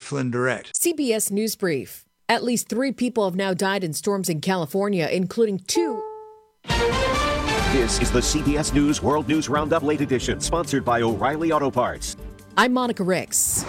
Flynn Direct. CBS News Brief. At least 3 people have now died in storms in California, including 2. This is the CBS News World News Roundup Late Edition, sponsored by O'Reilly Auto Parts. I'm Monica Ricks.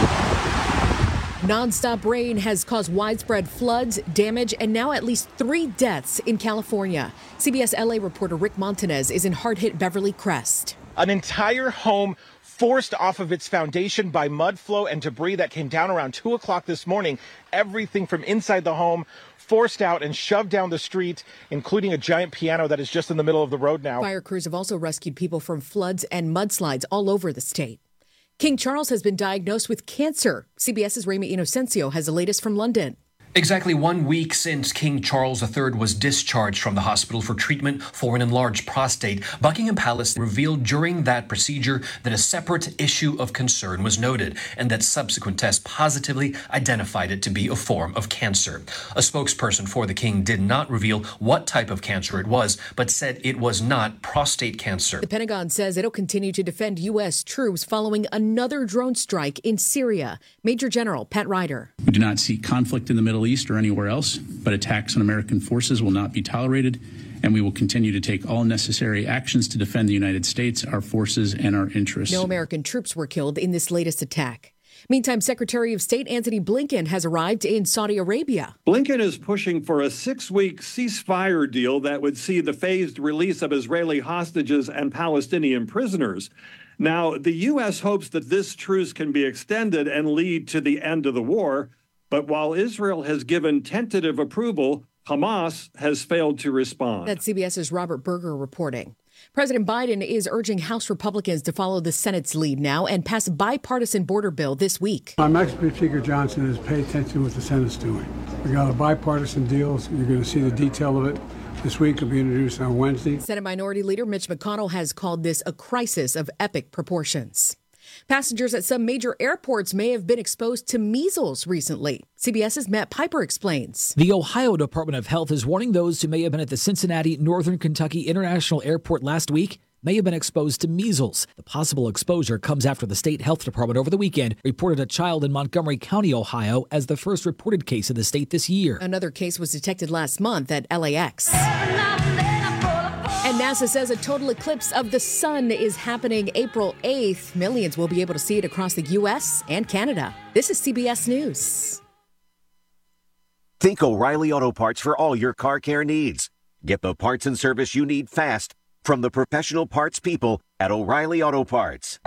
Nonstop rain has caused widespread floods, damage, and now at least 3 deaths in California. CBS LA reporter Rick Montanez is in hard-hit Beverly Crest. An entire home forced off of its foundation by mud flow and debris that came down around 2 o'clock this morning. Everything from inside the home forced out and shoved down the street, including a giant piano that is just in the middle of the road now. Fire crews have also rescued people from floods and mudslides all over the state. King Charles has been diagnosed with cancer. CBS's Ramy Inocencio has the latest from London. Exactly 1 week since King Charles III was discharged from the hospital for treatment for an enlarged prostate, Buckingham Palace revealed during that procedure that a separate issue of concern was noted and that subsequent tests positively identified it to be a form of cancer. A spokesperson for the king did not reveal what type of cancer it was, but said it was not prostate cancer. The Pentagon says it'll continue to defend U.S. troops following another drone strike in Syria. Major General Pat Ryder. We do not see conflict in the Middle East or anywhere else, but attacks on American forces will not be tolerated, and we will continue to take all necessary actions to defend the United States, our forces, and our interests. No American troops were killed in this latest attack. Meantime, Secretary of State Antony Blinken has arrived in Saudi Arabia. Blinken is pushing for a 6-week ceasefire deal that would see the phased release of Israeli hostages and Palestinian prisoners. Now, the U.S. hopes that this truce can be extended and lead to the end of the war. But while Israel has given tentative approval, Hamas has failed to respond. That's CBS's Robert Berger reporting. President Biden is urging House Republicans to follow the Senate's lead now and pass a bipartisan border bill this week. I'm asking Speaker Johnson to pay attention to what the Senate's doing. We got a bipartisan deal. You're going to see the detail of it this week. It'll be introduced on Wednesday. Senate Minority Leader Mitch McConnell has called this a crisis of epic proportions. Passengers at some major airports may have been exposed to measles recently. CBS's Matt Piper explains. The Ohio Department of Health is warning those who may have been at the Cincinnati Northern Kentucky International Airport last week may have been exposed to measles. The possible exposure comes after the state health department over the weekend reported a child in Montgomery County, Ohio, as the first reported case in the state this year. Another case was detected last month at LAX. And NASA says a total eclipse of the sun is happening April 8th. Millions will be able to see it across the U.S. and Canada. This is CBS News. Think O'Reilly Auto Parts for all your car care needs. Get the parts and service you need fast from the professional parts people at O'Reilly Auto Parts.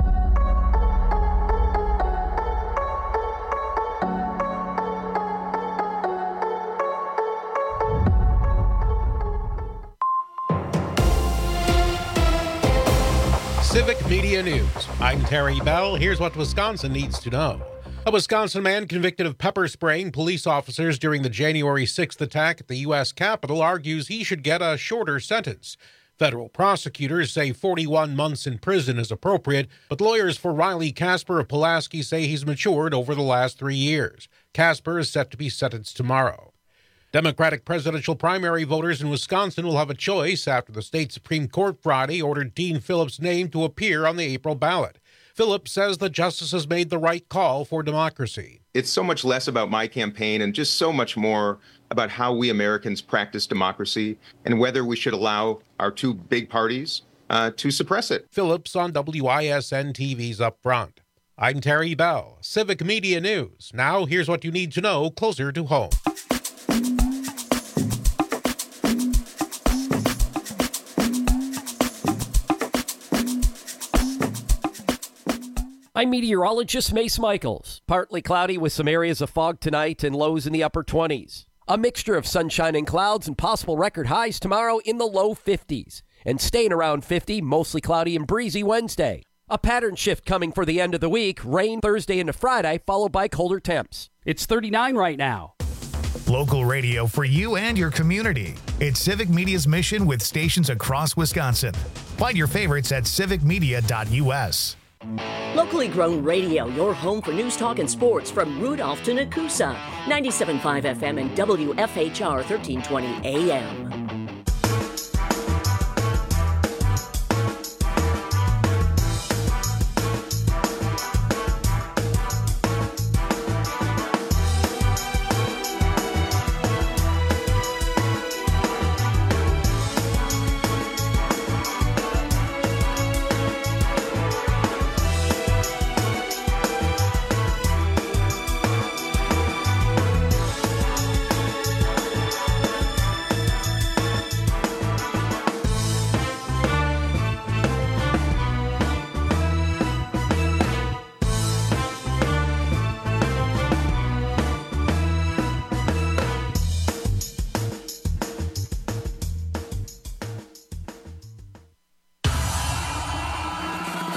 Civic Media News. I'm Terry Bell. Here's what Wisconsin needs to know. A Wisconsin man convicted of pepper spraying police officers during the January 6th attack at the U.S. Capitol argues he should get a shorter sentence. Federal prosecutors say 41 months in prison is appropriate, but lawyers for Riley Casper of Pulaski say he's matured over the last 3 years. Casper is set to be sentenced tomorrow. Democratic presidential primary voters in Wisconsin will have a choice after the state Supreme Court Friday ordered Dean Phillips' name to appear on the April ballot. Phillips says the justices made the right call for democracy. It's so much less about my campaign and just so much more about how we Americans practice democracy and whether we should allow our two big parties to suppress it. Phillips on WISN TV's Up Front. I'm Terry Bell, Civic Media News. Now here's what you need to know closer to home. I'm meteorologist Mace Michaels. Partly cloudy with some areas of fog tonight and lows in the upper 20s. A mixture of sunshine and clouds and possible record highs tomorrow in the low 50s. And staying around 50, mostly cloudy and breezy Wednesday. A pattern shift coming for the end of the week. Rain Thursday into Friday, followed by colder temps. It's 39 right now. Local radio for you and your community. It's Civic Media's mission with stations across Wisconsin. Find your favorites at civicmedia.us. Locally grown radio, your home for news, talk, and sports from Rudolph to Nakusa. 97.5 FM and WFHR 1320 AM.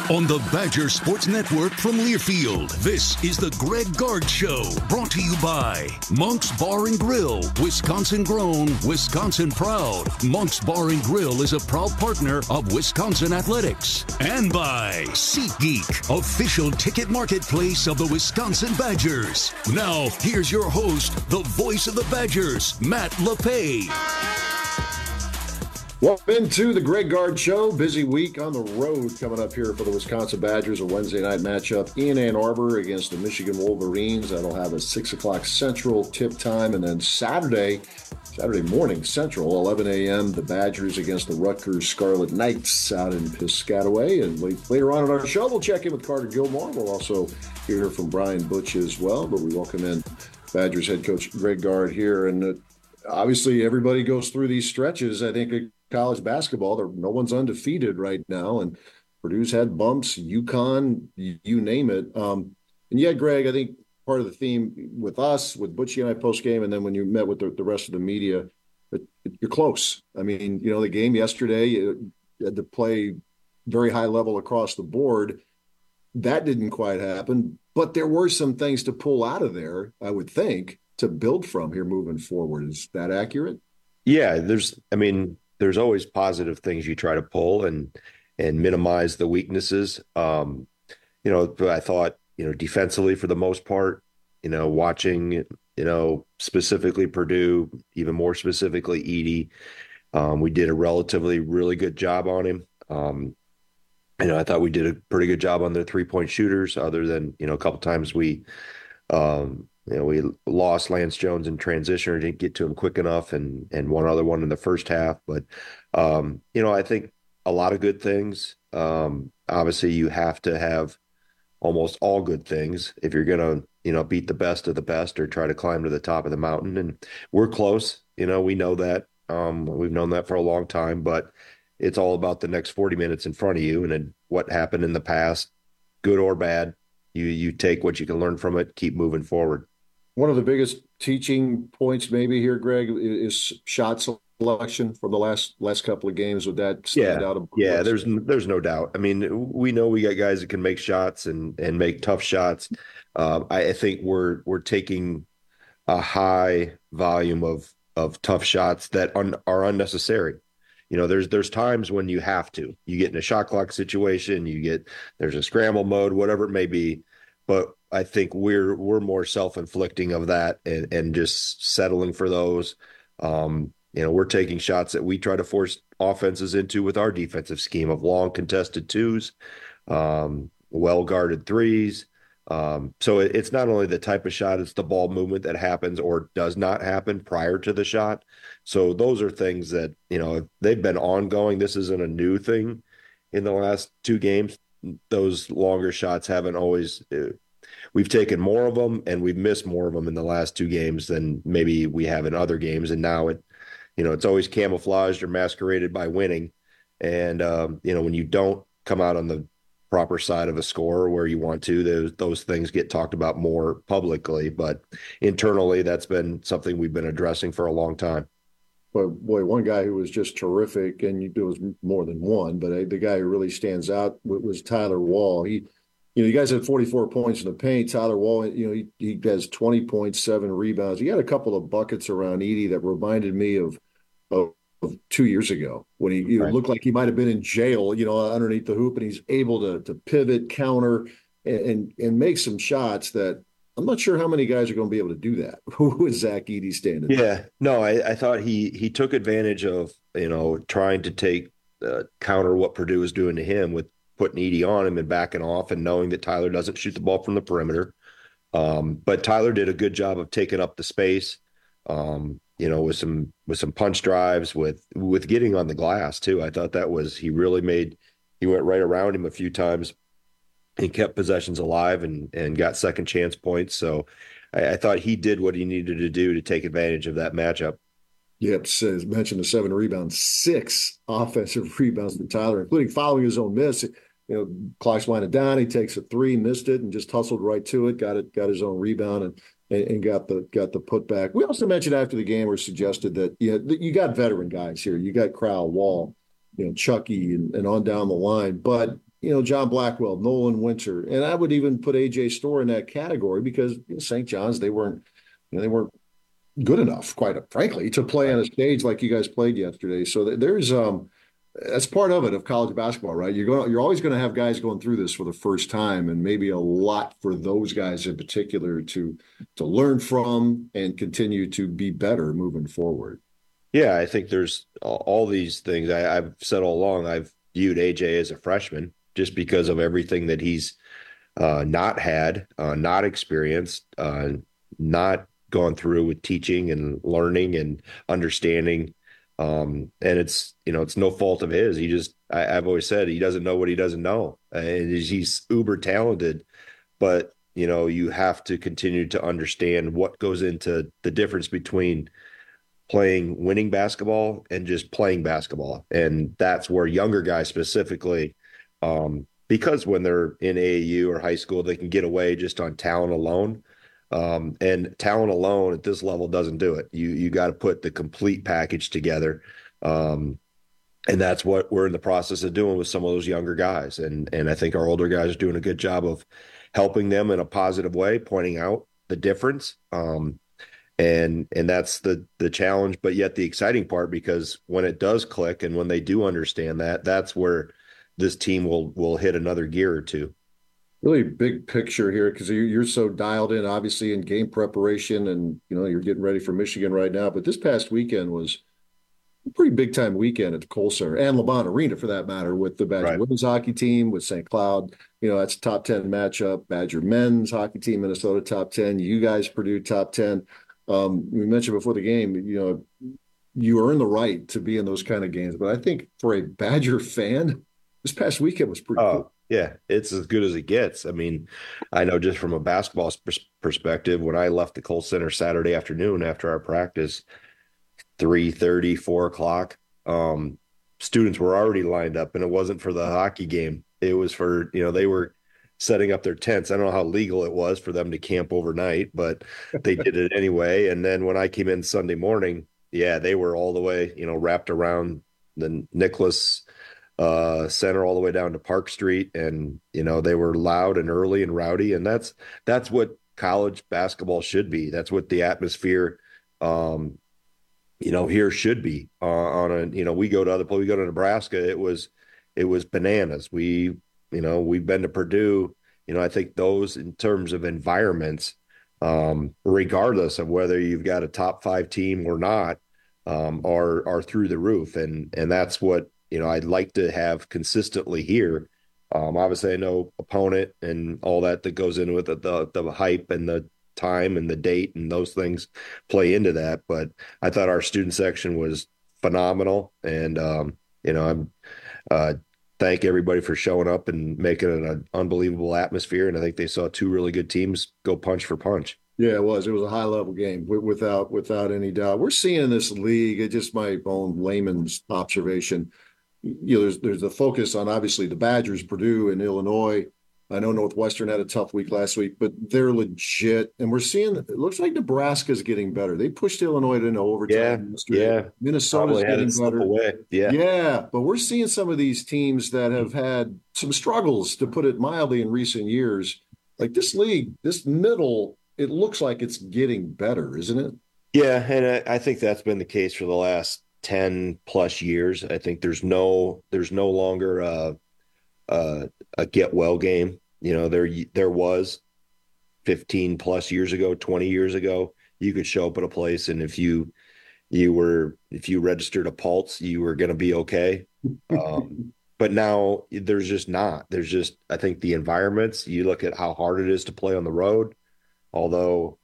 On the Badger Sports Network from Learfield, this is the Greg Gard Show, brought to you by Monk's Bar and Grill, Wisconsin grown, Wisconsin proud. Monk's Bar and Grill is a proud partner of Wisconsin Athletics. And by SeatGeek, official ticket marketplace of the Wisconsin Badgers. Now, here's your host, the voice of the Badgers, Matt LePay. Welcome into the Greg Gard Show. Busy week on the road coming up here for the Wisconsin Badgers. A Wednesday night matchup in Ann Arbor against the Michigan Wolverines. That'll have a 6 o'clock Central tip time. And then Saturday morning Central, 11 a.m., the Badgers against the Rutgers Scarlet Knights out in Piscataway. And later on in our show, we'll check in with Carter Gilmore. We'll also hear from Brian Butch as well. But we welcome in Badgers head coach Greg Gard here. And obviously, everybody goes through these stretches. I think college basketball, no one's undefeated right now, and Purdue's had bumps, UConn, you name it. And yeah, Greg, I think part of the theme with us, with Butchie and I post-game, and then when you met with the rest of the media, you're close. I mean, the game yesterday, you had to play very high level across the board. That didn't quite happen, but there were some things to pull out of there, I would think, to build from here moving forward. Is that accurate? Yeah, there's always positive things you try to pull and minimize the weaknesses. I thought, defensively for the most part, watching, specifically Purdue, even more specifically Edey, we did a relatively really good job on him. I thought we did a pretty good job on their 3-point shooters, other than, a couple times we lost Lance Jones in transition or didn't get to him quick enough, and one other one in the first half. But, I think a lot of good things. Obviously, you have to have almost all good things if you're going to, beat the best of the best or try to climb to the top of the mountain. And we're close. We know that. We've known that for a long time, but it's all about the next 40 minutes in front of you and then what happened in the past, good or bad. You take what you can learn from it, keep moving forward. One of the biggest teaching points maybe here, Greg, is shot selection from the last couple of games. Would that stand out? Yeah, there's no doubt. I mean, we know we got guys that can make shots and make tough shots. I think we're taking a high volume of tough shots that are unnecessary. There's times when you have to. You get in a shot clock situation, there's a scramble mode, whatever it may be. But I think we're more self-inflicting of that and just settling for those. We're taking shots that we try to force offenses into with our defensive scheme of long contested twos, well-guarded threes. So it's not only the type of shot, it's the ball movement that happens or does not happen prior to the shot. So those are things that, they've been ongoing. This isn't a new thing in the last 2 games. Those longer shots haven't always we've taken more of them and we've missed more of them in the last 2 games than maybe we have in other games. And now it's always camouflaged or masqueraded by winning. And, when you don't come out on the proper side of a score where you want to, those things get talked about more publicly, but internally that's been something we've been addressing for a long time. Boy, one guy who was just terrific, and there was more than one, but the guy who really stands out was Tyler Wall. You guys had 44 points in the paint. Tyler Wall, he has 20.7 rebounds. He had a couple of buckets around Edey that reminded me of 2 years ago when he looked like he might have been in jail, underneath the hoop, and he's able to pivot, counter, and make some shots that I'm not sure how many guys are going to be able to do that. Who is Zach Edey standing? Yeah, no, I thought he took advantage of, trying to take counter what Purdue was doing to him with putting Edey on him and backing off and knowing that Tyler doesn't shoot the ball from the perimeter. But Tyler did a good job of taking up the space, with some punch drives, with getting on the glass too. I thought he went right around him a few times and kept possessions alive and got second chance points. So I thought he did what he needed to do to take advantage of that matchup. Yep, as mentioned, the 7 rebounds, 6 offensive rebounds for Tyler, including following his own miss. Clock's winding down. He takes a 3, missed it, and just hustled right to it. Got his own rebound and got the putback. We also mentioned after the game, or suggested that you got veteran guys here. You got Crowell, Wall, Chucky, and on down the line. But John Blackwell, Nolan Winter, and I would even put AJ Storr in that category because St. John's, they weren't good enough, quite frankly, to play on a stage like you guys played yesterday. So there's that's part of it of college basketball, right? You're always going to have guys going through this for the first time, and maybe a lot for those guys in particular to learn from and continue to be better moving forward. Yeah, I think there's all these things. I've said all along, I've viewed AJ as a freshman just because of everything that he's not had, not experienced, not gone through with teaching and learning and understanding. And it's no fault of his. I've always said he doesn't know what he doesn't know. And he's uber talented, but you have to continue to understand what goes into the difference between playing winning basketball and just playing basketball. And that's where younger guys specifically, because when they're in AAU or high school, they can get away just on talent alone. And talent alone at this level doesn't do it. You got to put the complete package together. And that's what we're in the process of doing with some of those younger guys. And I think our older guys are doing a good job of helping them in a positive way, pointing out the difference. And that's the challenge, but yet the exciting part, because when it does click and when they do understand that, that's where this team will hit another gear or two. Really big picture here, because you're so dialed in, obviously, in game preparation, and you're getting ready for Michigan right now. But this past weekend was a pretty big time weekend at the Kohl Center and LeBron Arena, for that matter, with the Badger women's hockey team, with St. Cloud. That's a top 10 matchup. Badger men's hockey team, Minnesota top 10. You guys, Purdue top 10. We mentioned before the game, you earn the right to be in those kind of games. But I think for a Badger fan, this past weekend was pretty cool. Yeah, it's as good as it gets. I mean, I know just from a basketball perspective, when I left the Kohl Center Saturday afternoon after our practice, 3:30, 4 o'clock, students were already lined up, and it wasn't for the hockey game. It was for, they were setting up their tents. I don't know how legal it was for them to camp overnight, but they did it anyway. And then when I came in Sunday morning, they were all the way, wrapped around the Nicholas Center all the way down to Park Street, and they were loud and early and rowdy, and that's what college basketball should be. That's what the atmosphere here should be. We go to other places. We go to Nebraska, it was bananas. We've been to Purdue. I think those, in terms of environments, regardless of whether you've got a top 5 team or not, are through the roof, and that's what I'd like to have consistently here. Obviously, I know opponent and all that goes into it, the hype and the time and the date and those things play into that. But I thought our student section was phenomenal, and I'm thank everybody for showing up and making it an unbelievable atmosphere. And I think they saw 2 really good teams go punch for punch. Yeah, it was a high level game without any doubt. We're seeing in this league, it's just my own layman's observation. There's a focus on, obviously, the Badgers, Purdue, and Illinois. I know Northwestern had a tough week last week, but they're legit. And we're seeing, it looks like Nebraska's getting better. They pushed Illinois into overtime yesterday. Yeah. Minnesota's getting better. Yeah. But we're seeing some of these teams that have had some struggles, to put it mildly, in recent years. Like this league, this middle, it looks like it's getting better, isn't it? Yeah, and I think that's been the case for the last 10 plus years. I think there's no longer a get well game. There was 15 plus years ago, 20 years ago, you could show up at a place, and if you registered a pulse, you were going to be okay. But now there's just not. There's just, I think, the environments. You look at how hard it is to play on the road, although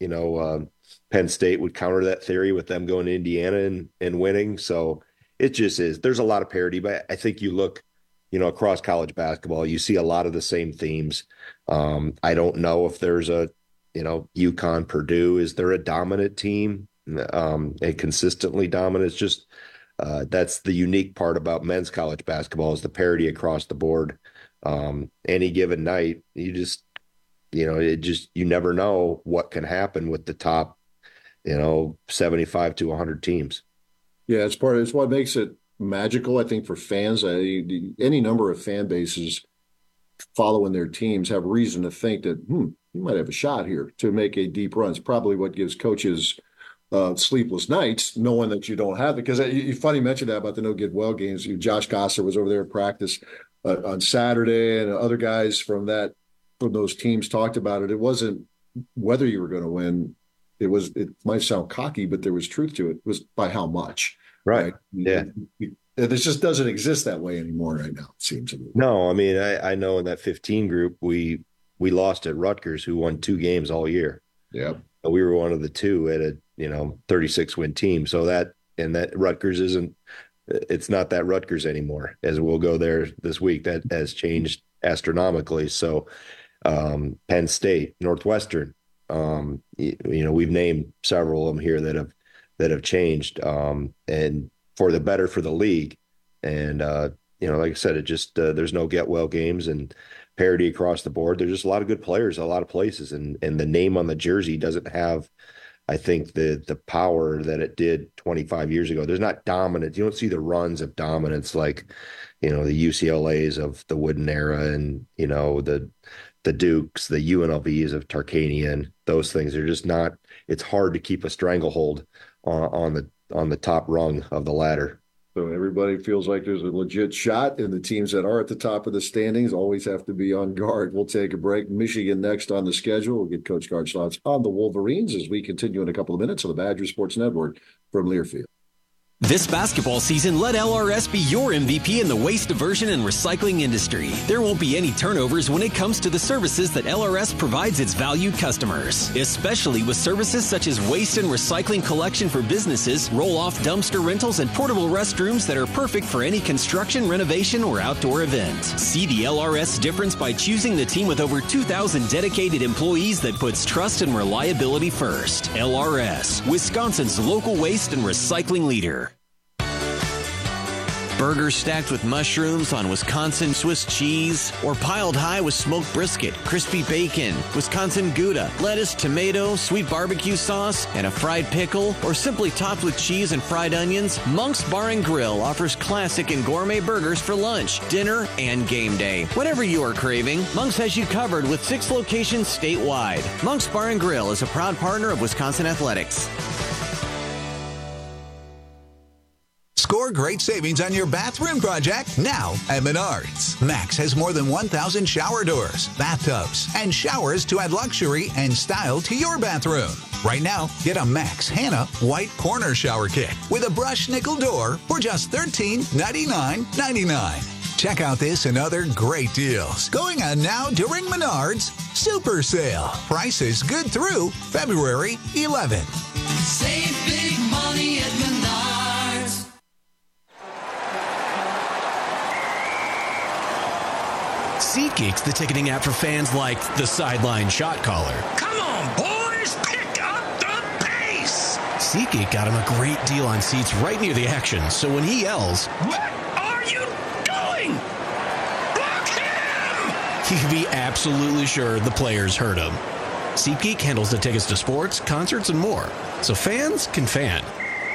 Penn State would counter that theory with them going to Indiana and winning. So it just is. There's a lot of parity, but I think you look, across college basketball, you see a lot of the same themes. I don't know if there's a, UConn, Purdue, is there a dominant team, a consistently dominant? It's just that's the unique part about men's college basketball, is the parity across the board. Any given night, you never know what can happen with the top, 75 to 100 teams. Yeah, it's what makes it magical, I think, for fans. Any number of fan bases following their teams have reason to think that, you might have a shot here to make a deep run. It's probably what gives coaches sleepless nights, knowing that you don't have it. Because you funny mentioned that about the no get well games. Josh Gosser was over there at practice on Saturday, and other guys from those teams talked about it. It wasn't whether you were going to win. It might sound cocky, but there was truth to it. It was by how much. Right. Yeah. This just doesn't exist that way anymore right now, it seems to me. No, I mean, I know in that 15 group, we lost at Rutgers, who won 2 games all year. Yeah. We were one of the 2 at a 36-win team. So that Rutgers it's not that Rutgers anymore, as we'll go there this week. That has changed astronomically. So Penn State, Northwestern, we've named several of them here that have changed, and for the better for the league. And, like I said, it just, there's no get well games and parity across the board. There's just a lot of good players, a lot of places. And the name on the jersey doesn't have, I think, the power that it did 25 years ago. There's not dominance. You don't see the runs of dominance like, the UCLAs of the Wooden era and, the Dukes, the UNLVs of Tarkanian. Those things are just not, it's hard to keep a stranglehold on the top rung of the ladder. So everybody feels like there's a legit shot, and the teams that are at the top of the standings always have to be on guard. We'll take a break. Michigan next on the schedule. We'll get Coach Gard's thoughts on the Wolverines as we continue in a couple of minutes on the Badger Sports Network from Learfield. This basketball season, let LRS be your MVP in the waste diversion and recycling industry. There won't be any turnovers when it comes to the services that LRS provides its valued customers, especially with services such as waste and recycling collection for businesses, roll-off dumpster rentals, and portable restrooms that are perfect for any construction, renovation, or outdoor event. See the LRS difference by choosing the team with over 2,000 dedicated employees that puts trust and reliability first. LRS, Wisconsin's local waste and recycling leader. Burgers stacked with mushrooms on Wisconsin Swiss cheese, or piled high with smoked brisket, crispy bacon, Wisconsin Gouda, lettuce, tomato, sweet barbecue sauce, and a fried pickle, or simply topped with cheese and fried onions, Monk's Bar and Grill offers classic and gourmet burgers for lunch, dinner, and game day. Whatever you are craving, Monk's has you covered with 6 locations statewide. Monk's Bar and Grill is a proud partner of Wisconsin Athletics. Score great savings on your bathroom project now at Menards. Max has more than 1,000 shower doors, bathtubs, and showers to add luxury and style to your bathroom. Right now, get a Max Hannah White Corner Shower Kit with a brush nickel door for just $13.99. Check out this and other great deals going on now during Menards Super Sale. Prices good through February 11th. Save big money at Menards. SeatGeek's the ticketing app for fans like the sideline shot caller. Come on, boys, pick up the pace! SeatGeek got him a great deal on seats right near the action, so when he yells, "What are you doing? Block him!" he can be absolutely sure the players heard him. SeatGeek handles the tickets to sports, concerts, and more, so fans can fan.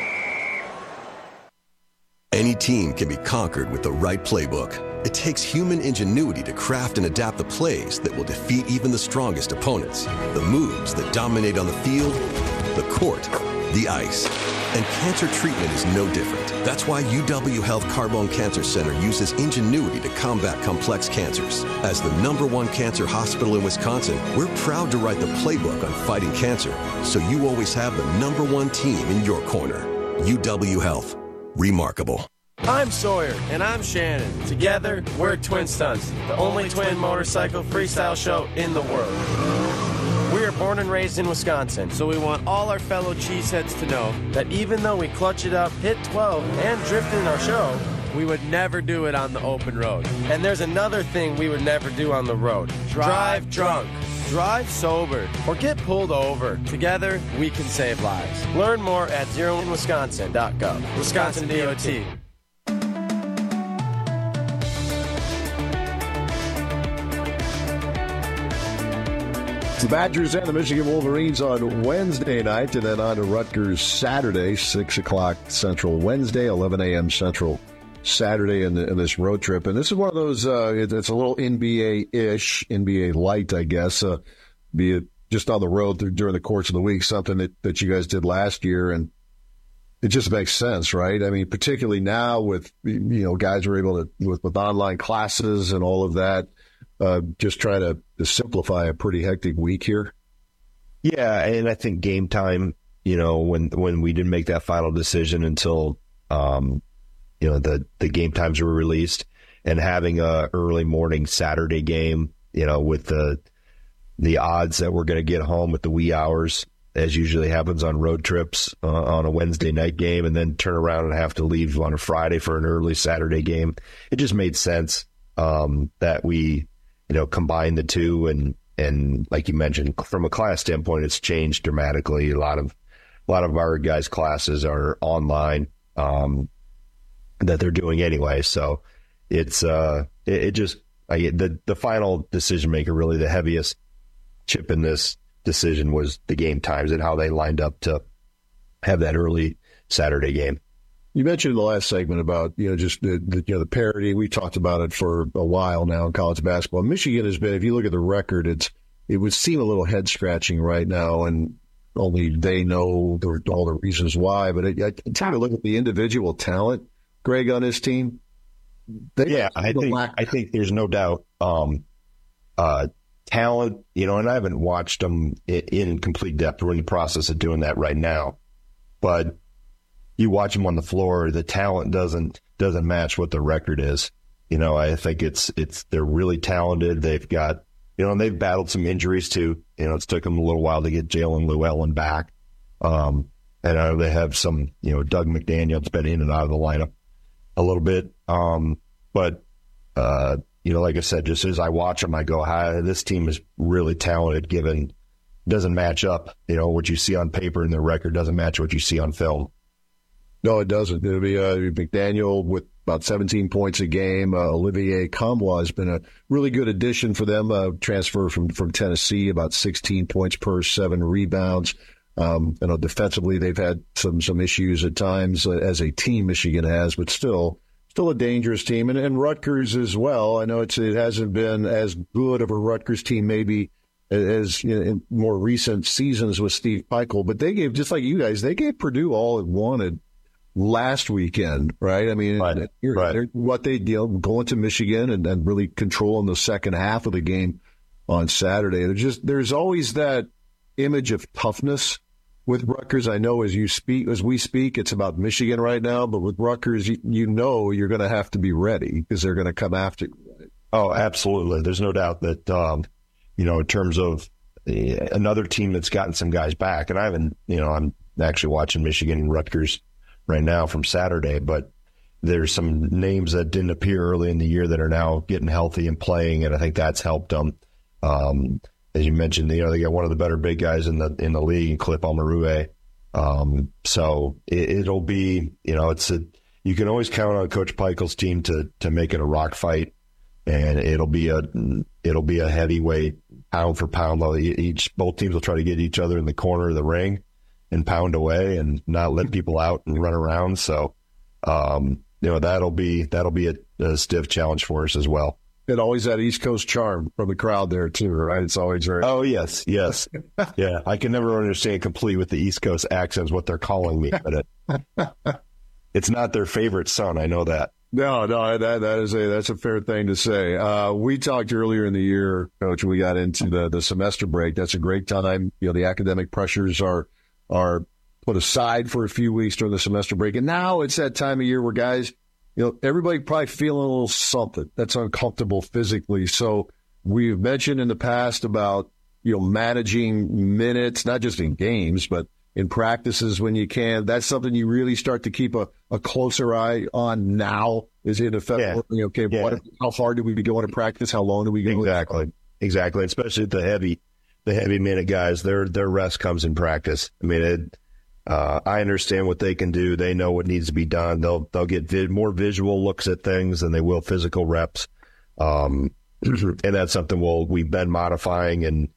Any team can be conquered with the right playbook. It takes human ingenuity to craft and adapt the plays that will defeat even the strongest opponents. The moves that dominate on the field, the court, the ice. And cancer treatment is no different. That's why UW Health Carbone Cancer Center uses ingenuity to combat complex cancers. As the #1 cancer hospital in Wisconsin, we're proud to write the playbook on fighting cancer, so you always have the #1 team in your corner. UW Health. Remarkable. I'm Sawyer. And I'm Shannon. Together, we're Twin Stunts, the only twin motorcycle freestyle show in the world. We are born and raised in Wisconsin, so we want all our fellow cheeseheads to know that even though we clutch it up, hit 12, and drift in our show, we would never do it on the open road. And there's another thing we would never do on the road. Drive drunk. Drive sober or get pulled over. Together, we can save lives. Learn more at zeroinwisconsin.gov. Wisconsin DOT. The Badgers and the Michigan Wolverines on Wednesday night, and then on to Rutgers Saturday, 6 o'clock Central Wednesday, 11 a.m. Central Saturday in this road trip. And this is one of those, it's a little NBA-ish, NBA light, I guess, be it just on the road during the course of the week, something that you guys did last year. And it just makes sense, right? I mean, particularly now with, guys are able to, with online classes and all of that, just try to simplify a pretty hectic week here. Yeah, and I think game time, when we didn't make that final decision until, the game times were released, and having a early morning Saturday game, with the odds that we're going to get home with the wee hours, as usually happens on road trips on a Wednesday night game, and then turn around and have to leave on a Friday for an early Saturday game. It just made sense that we, combine the two. And like you mentioned, from a class standpoint, it's changed dramatically. A lot of our guys' classes are online that they're doing anyway. So it's the final decision maker, really the heaviest chip in this decision was the game times and how they lined up to have that early Saturday game. You mentioned in the last segment about, just the parity. We talked about it for a while now in college basketball. Michigan has been, if you look at the record, it would seem a little head scratching right now, and only they know all the reasons why. But I tend to look at the individual talent, Greg, on his team. I think there's no doubt talent, and I haven't watched them in complete depth. We're in the process of doing that right now, but you watch them on the floor, the talent doesn't match what the record is. I think they're really talented. They've got, and they've battled some injuries too. It's took them a little while to get Jalen Llewellyn back. And I know they have some, Doug McDaniel's been in and out of the lineup a little bit. But like I said, just as I watch them, I go, hi, this team is really talented given doesn't match up. What you see on paper and their record doesn't match what you see on film. No, it doesn't. It'll be McDaniel with about 17 points a game. Olivier Kamwa has been a really good addition for them. Transfer from Tennessee, about 16 points per 7 rebounds. Defensively, they've had some issues at times as a team. Michigan has, but still a dangerous team. And Rutgers as well. I know it hasn't been as good of a Rutgers team maybe as in more recent seasons with Steve Pikiell, but they gave, just like you guys, they gave Purdue all it wanted last weekend, right? I mean, right. What they going to Michigan and really controlling the second half of the game on Saturday. There's always that image of toughness with Rutgers. I know as we speak, it's about Michigan right now, but with Rutgers, you're going to have to be ready because they're going to come after you. Right? Oh, absolutely. There's no doubt that, in terms of another team that's gotten some guys back, and I haven't, I'm actually watching Michigan and Rutgers right now from Saturday, but there's some names that didn't appear early in the year that are now getting healthy and playing, and I think that's helped them. As you mentioned, they got one of the better big guys in the league, Clip Almarue. So it'll be, you can always count on Coach Pikiell's team to make it a rock fight, and it'll be a heavyweight pound for pound. Both teams will try to get each other in the corner of the ring and pound away and not let people out and run around. So, that'll be a stiff challenge for us as well. It always that East Coast charm from the crowd there too, right? It's always very. Oh yes. Yeah, I can never understand completely with the East Coast accents what they're calling me, but it's not their favorite son. I know that. No, that's a fair thing to say. We talked earlier in the year, Coach, when we got into the semester break. That's a great time. The academic pressures are put aside for a few weeks during the semester break. And now it's that time of year where guys, everybody probably feeling a little something that's uncomfortable physically. So we've mentioned in the past about, managing minutes, not just in games, but in practices when you can. That's something you really start to keep a closer eye on now. Is it affect? Yeah. Okay, yeah. How far do we be going to practice? How long do we go? Exactly. Especially the heavy minute guys, their rest comes in practice. I mean, I understand what they can do. They know what needs to be done. They'll get more visual looks at things than they will physical reps. And that's something we've been modifying, and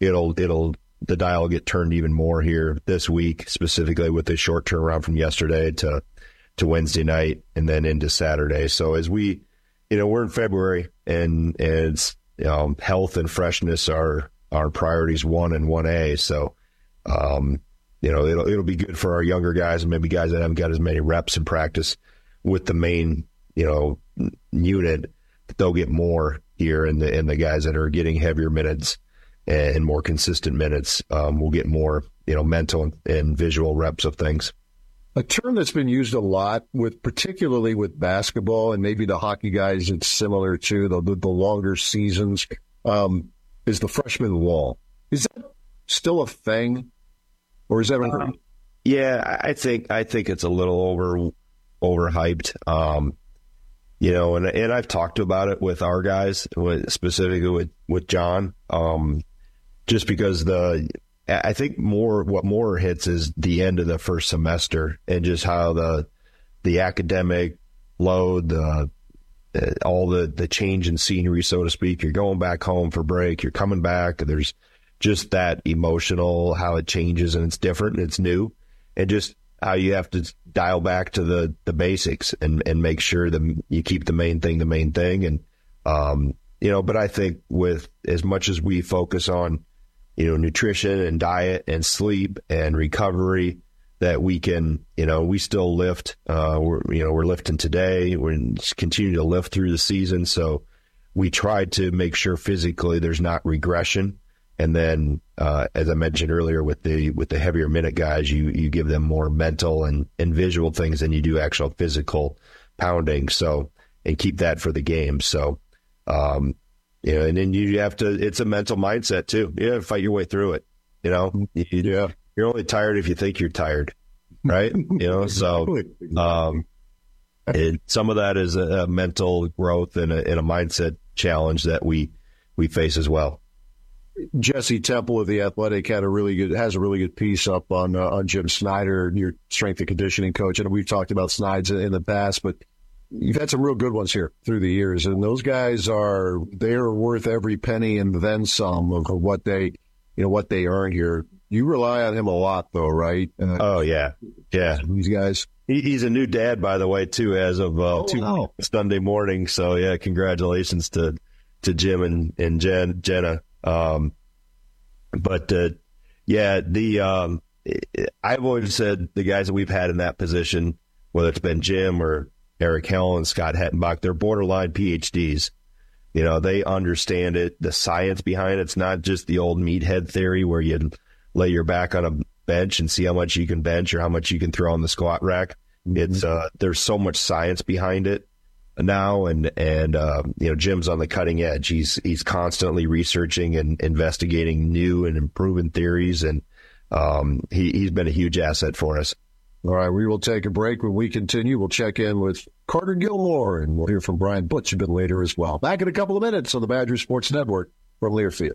the dial will get turned even more here this week, specifically with the short turnaround from yesterday to to Wednesday night and then into Saturday. So as we're in February and it's, health and freshness are our priorities 1 and 1A. So, it'll be good for our younger guys and maybe guys that haven't got as many reps in practice with the main, unit. They'll get more here, and the guys that are getting heavier minutes and more consistent minutes will get more, mental and visual reps of things. A term that's been used a lot, particularly with basketball, and maybe the hockey guys, it's similar to the longer seasons, is the freshman wall. Is that still a thing, or is that? Yeah, I think it's a little overhyped. And I've talked about it with our guys, specifically with John, just because I think what more hits is the end of the first semester and just how the academic load, all the change in scenery, so to speak. You're going back home for break. You're coming back. There's just that emotional, how it changes and it's different and it's new, and just how you have to dial back to the basics and make sure that you keep the main thing. And, but I think with as much as we focus on, nutrition and diet and sleep and recovery, that we can, we still lift. We're lifting today. We're continue to lift through the season. So we try to make sure physically there's not regression. And then, as I mentioned earlier, with the heavier minute guys, you give them more mental and visual things than you do actual physical pounding. So, and keep that for the game. So, and then you have to, it's a mental mindset too. You have to fight your way through it. You're only tired if you think you're tired, right? So, some of that is a mental growth and a mindset challenge that we face as well. Jesse Temple of The Athletic has a really good piece up on Jim Snyder, your strength and conditioning coach. And we've talked about Snides in the past, but you've had some real good ones here through the years. And those guys they're worth every penny and then some of what they earn here. You rely on him a lot though, right? Oh yeah. These guys. He's a new dad, by the way, too, as of Sunday morning. So yeah, congratulations to Jim and Jenna. I've always said the guys that we've had in that position, whether it's been Jim or Eric Hell and Scott Hettenbach, they're borderline PhDs. They understand it, the science behind it. It's not just the old meathead theory where you lay your back on a bench and see how much you can bench or how much you can throw on the squat rack. It's there's so much science behind it now, and Jim's on the cutting edge. He's constantly researching and investigating new and improving theories, and he's been a huge asset for us. All right, we will take a break. When we continue, we'll check in with Carter Gilmore, and we'll hear from Brian Butch a bit later as well. Back in a couple of minutes on the Badger Sports Network from Learfield.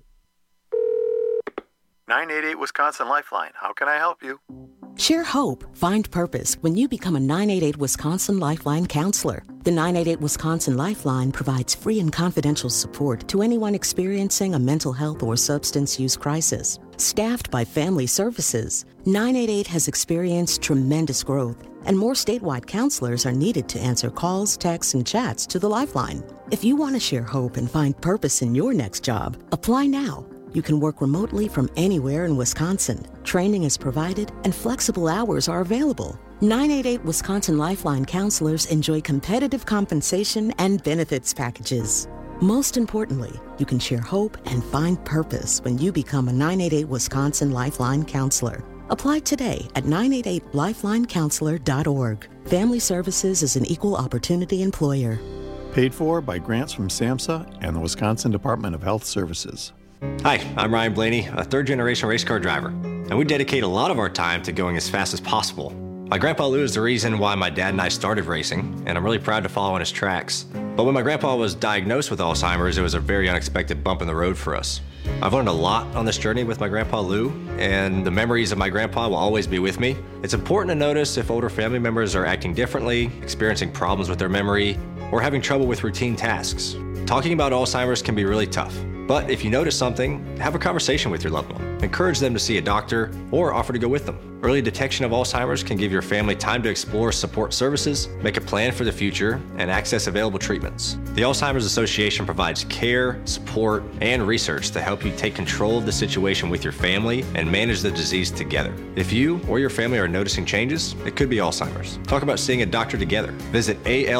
988 Wisconsin Lifeline. How can I help you? Share hope, find purpose when you become a 988 Wisconsin Lifeline counselor. The 988 Wisconsin Lifeline provides free and confidential support to anyone experiencing a mental health or substance use crisis. Staffed by Family Services, 988 has experienced tremendous growth, and more statewide counselors are needed to answer calls, texts, and chats to the Lifeline. If you want to share hope and find purpose in your next job, apply now. You can work remotely from anywhere in Wisconsin. Training is provided and flexible hours are available. 988 Wisconsin Lifeline counselors enjoy competitive compensation and benefits packages. Most importantly, you can share hope and find purpose when you become a 988 Wisconsin Lifeline counselor. Apply today at 988lifelinecounselor.org. Family Services is an equal opportunity employer. Paid for by grants from SAMHSA and the Wisconsin Department of Health Services. Hi, I'm Ryan Blaney, a third-generation race car driver, and we dedicate a lot of our time to going as fast as possible. My grandpa Lou is the reason why my dad and I started racing, and I'm really proud to follow in his tracks. But when my grandpa was diagnosed with Alzheimer's, it was a very unexpected bump in the road for us. I've learned a lot on this journey with my grandpa Lou, and the memories of my grandpa will always be with me. It's important to notice if older family members are acting differently, experiencing problems with their memory, or having trouble with routine tasks. Talking about Alzheimer's can be really tough. But if you notice something, have a conversation with your loved one. encourage them to see a doctor or offer to go with them. Early detection of Alzheimer's can give your family time to explore support services, make a plan for the future, and access available treatments. The Alzheimer's Association provides care, support, and research to help you take control of the situation with your family and manage the disease together. If you or your family are noticing changes, it could be Alzheimer's. Talk about seeing a doctor together. Visit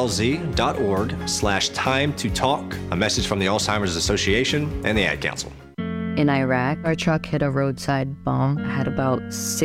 alz.org/time to talk. A message from the Alzheimer's Association and the Ad Council. In Iraq, our truck hit a roadside bomb. I had about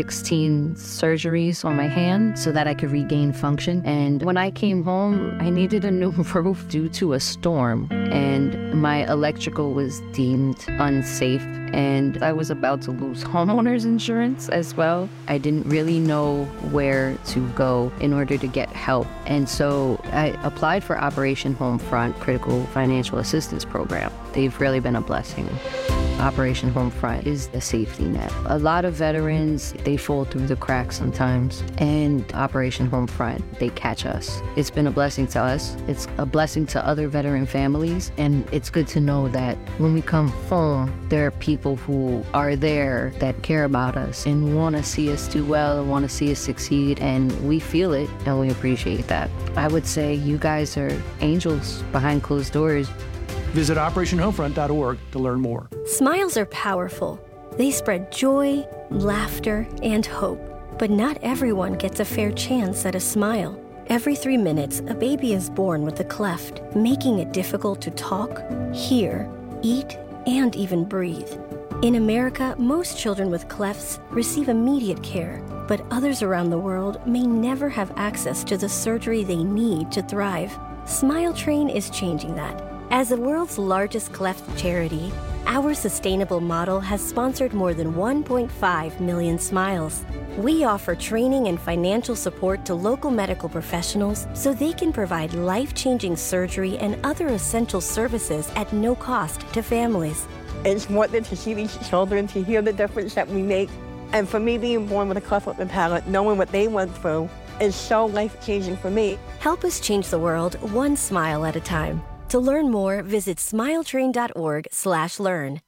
16 surgeries on my hand so that I could regain function. And when I came home, I needed a new roof due to a storm. And my electrical was deemed unsafe. And I was about to lose homeowners insurance as well. I didn't really know where to go in order to get help. And so I applied for Operation Homefront Critical Financial Assistance Program. They've really been a blessing. Operation Homefront is the safety net. A lot of veterans, they fall through the cracks sometimes, and Operation Homefront, they catch us. It's been a blessing to us. It's a blessing to other veteran families, and it's good to know that when we come home, there are people who are there that care about us and want to see us do well and want to see us succeed, and we feel it, and we appreciate that. I would say you guys are angels behind closed doors. Visit OperationHomefront.org to learn more. Smiles are powerful. They spread joy, laughter, and hope. But not everyone gets a fair chance at a smile. Every 3 minutes, a baby is born with a cleft, making it difficult to talk, hear, eat, and even breathe. In America, most children with clefts receive immediate care, but others around the world may never have access to the surgery they need to thrive. Smile Train is changing that. As the world's largest cleft charity, our sustainable model has sponsored more than 1.5 million smiles. We offer training and financial support to local medical professionals so they can provide life-changing surgery and other essential services at no cost to families. It's wonderful to see these children, to hear the difference that we make. And for me being born with a cleft lip and palate, knowing what they went through is so life-changing for me. Help us change the world one smile at a time. To learn more, visit smiletrain.org/learn.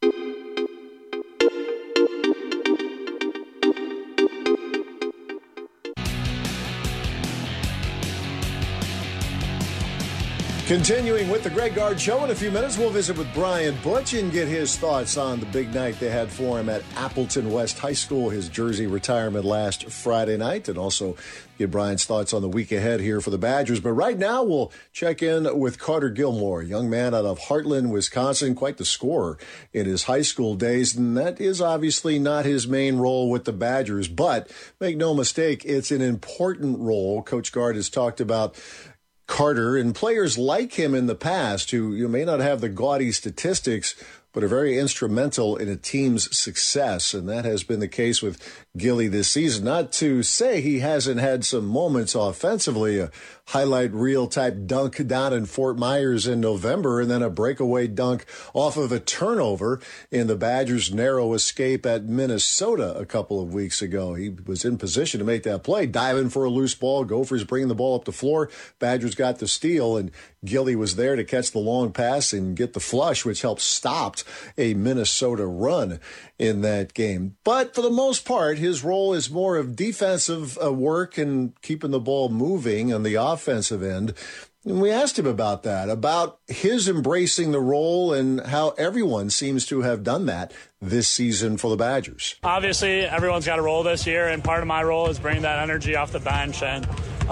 Continuing with the Greg Gard Show, in a few minutes, we'll visit with Brian Butch and get his thoughts on the big night they had for him at Appleton West High School, his jersey retirement last Friday night, and also get Brian's thoughts on the week ahead here for the Badgers. But right now, we'll check in with Carter Gilmore, a young man out of Heartland, Wisconsin, quite the scorer in his high school days, and that is obviously not his main role with the Badgers, but make no mistake, it's an important role. Coach Gard has talked about Carter and players like him in the past who you may not have the gaudy statistics, but are very instrumental in a team's success. And that has been the case with Gilly this season. Not to say he hasn't had some moments offensively, a highlight reel type dunk down in Fort Myers in November, and then a breakaway dunk off of a turnover in the Badgers' narrow escape at Minnesota a couple of weeks ago. He was in position to make that play, diving for a loose ball. Gophers bringing the ball up the floor. Badgers got the steal, and Gilly was there to catch the long pass and get the flush, which helped stop a Minnesota run in that game. But for the most part, his role is more of defensive work and keeping the ball moving on the offensive end. And we asked him about that, about his embracing the role and how everyone seems to have done that this season for the Badgers. Obviously, everyone's got a role this year, and part of my role is bringing that energy off the bench. And